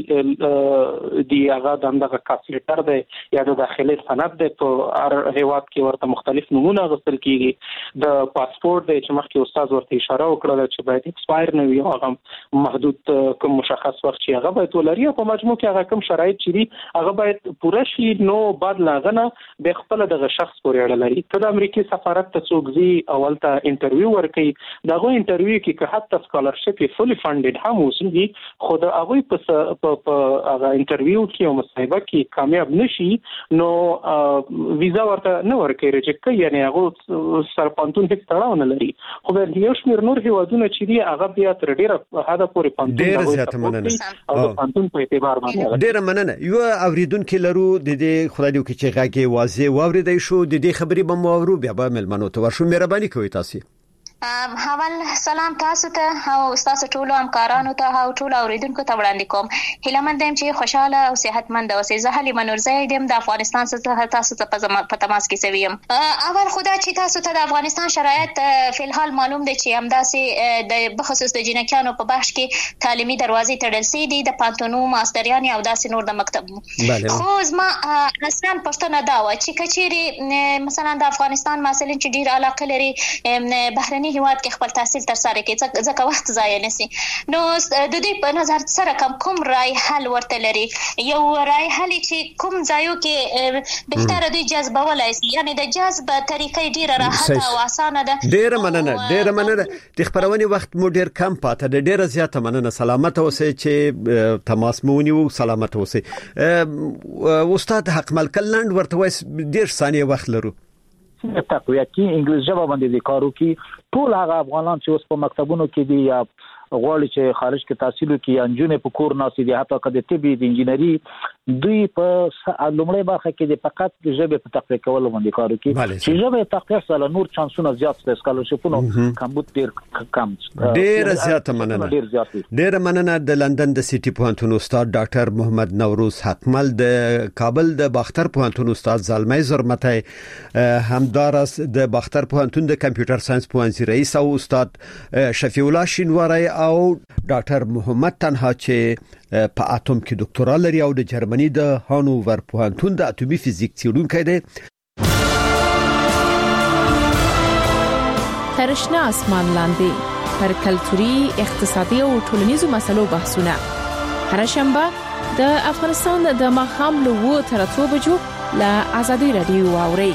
Speaker 11: دی هغه دغه کاسلیټر دی یا د داخلي سند د په هر هیواد کې ورته مختلف نمونه غوښتل کیږي. د پاسپورت د چې مخکې استاد ورته اشاره وکړه چې باید ایکسپایر نه وي هغه محدود کوم مشخص وخت چې هغه باید ولري په مجموع کې هغه کوم شرایط چې دي هغه باید پوره شي نو بعد لاغنه به خپل دغه شخص پورې اړه لري. که د امریکای سفارت ته څوک ځي اول ته انټرویو ورکوي دغه انټرویو کې که حتی سکالرشپ یې فولي فانډډ هم وسیږي خو د هغوی په هغه انټرویو کې او مصاحبه کې کامیاب نشي نو ویزا ورته نه ورکوي ریجکټ کوي یعنی هغه سره پوهنتون هیڅ تړاو نه لري. خو بیا یو شمېر نور هیوادونه چې دي هغه بیا تر ډیره حده پورې پوهنتون او پوهنتون په اعتبار باندې
Speaker 3: ډیره مننه. یو اوریدونکو لرو د دې خدای دې چې غاګي واضح واوریدای شو د دې خبرې به مو اورو بیا به ملمنو ته ورشو. مهرباني کوئ تاسو.
Speaker 12: اول سلام تاسو ته او تاسو ټول همکارانو ته او ټول اوریدونکو ته وړاندې کوم. هیله مند یم چې خوشاله او صحتمند اوسئ. زه حلیمه نورزی یم د افغانستان څخه تاسو ته په تماس کې سویم. اول خدا چې تاسو ته د افغانستان شرایط فی الحال معلوم دي چې همداسې د بخصوص د جنکیانو په بخش کې تعلیمي دروازې تړل سي دي د پانتونو ماستریان او داسې نور د مکتب. خو زما اصلا پښتنه دا و چې کچېری مثلا د افغانستان مسلین چې ډیر علاقه لري بهرني هیواد کې خپل تحصیل تر سره کې ځکه وخت ضایع نشي نو د دې په نظر سره کوم کوم رای حل ورته لري یو رای حل چې کوم ځایو کې بهتره دوی جذبولای شي یعنی د جذب طریقې ډیره راحته او اسانه ده.
Speaker 3: ډیره مننه ډیره مننه. د خبرونې وخت مو ډیر کم پاته ده. ډیره زیاته مننه. سلامت اوسئ چې تماس مو ونیو. سلامت اوسئ. استاد حق ملکل لند ورته وایي ډیر ثانیه وخت لرو.
Speaker 5: تقویه کې انګلیسي ژبه باندې د کارو کې ټول هغه افغانان چې اوس په مکتبونو کې دي یا غواړي چې خارج کې تحصیل وکړي یا نجونې په کور ناسي دي حتی که د طب د انجینري دوی په لومړی برخه کې د فقط د ژبې په تقویه کولو باندې کار کوي چې ژبې تقویه سره نور چانسونه زیات د سکالرشپونو کمبود ډیر کم
Speaker 3: ډیر زیات مننه ډیر مننه د لندن د سيټي پوهنتون استاد ډاکټر محمد نوروز حکمل د کابل د باختر پوهنتون استاد زلمي زرمتای همدارس د باختر پوهنتون د کمپیوټر ساينس پوهنځي رئیس او استاد شفیع الله شینواری او ډاکټر محمد تنها چې په اتم کې ډاکټرا لري او د جرمني د هانوور پوهنتون د اتومي فزیک څېړونکی دی.
Speaker 13: ترشنه اسمان لاندې پر کلتوري، اقتصادي او ټولنیزو مسلو بحثونه هر شنبه د افغانستان د ماښام له اوه تر اتو بجو له ازادي رادیو اوري.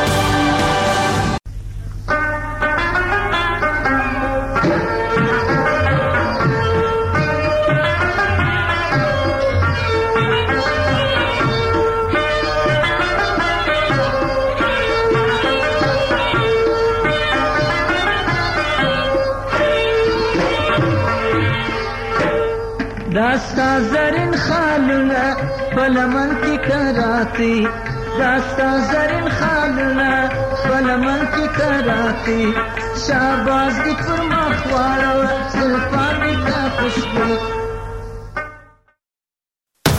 Speaker 14: داستا زرین خالونه پلمن کی کراتی داستا زرین خالونه پلمن کی کراتی شاباز دی پر مخوارو زلفان دی تا خوشبو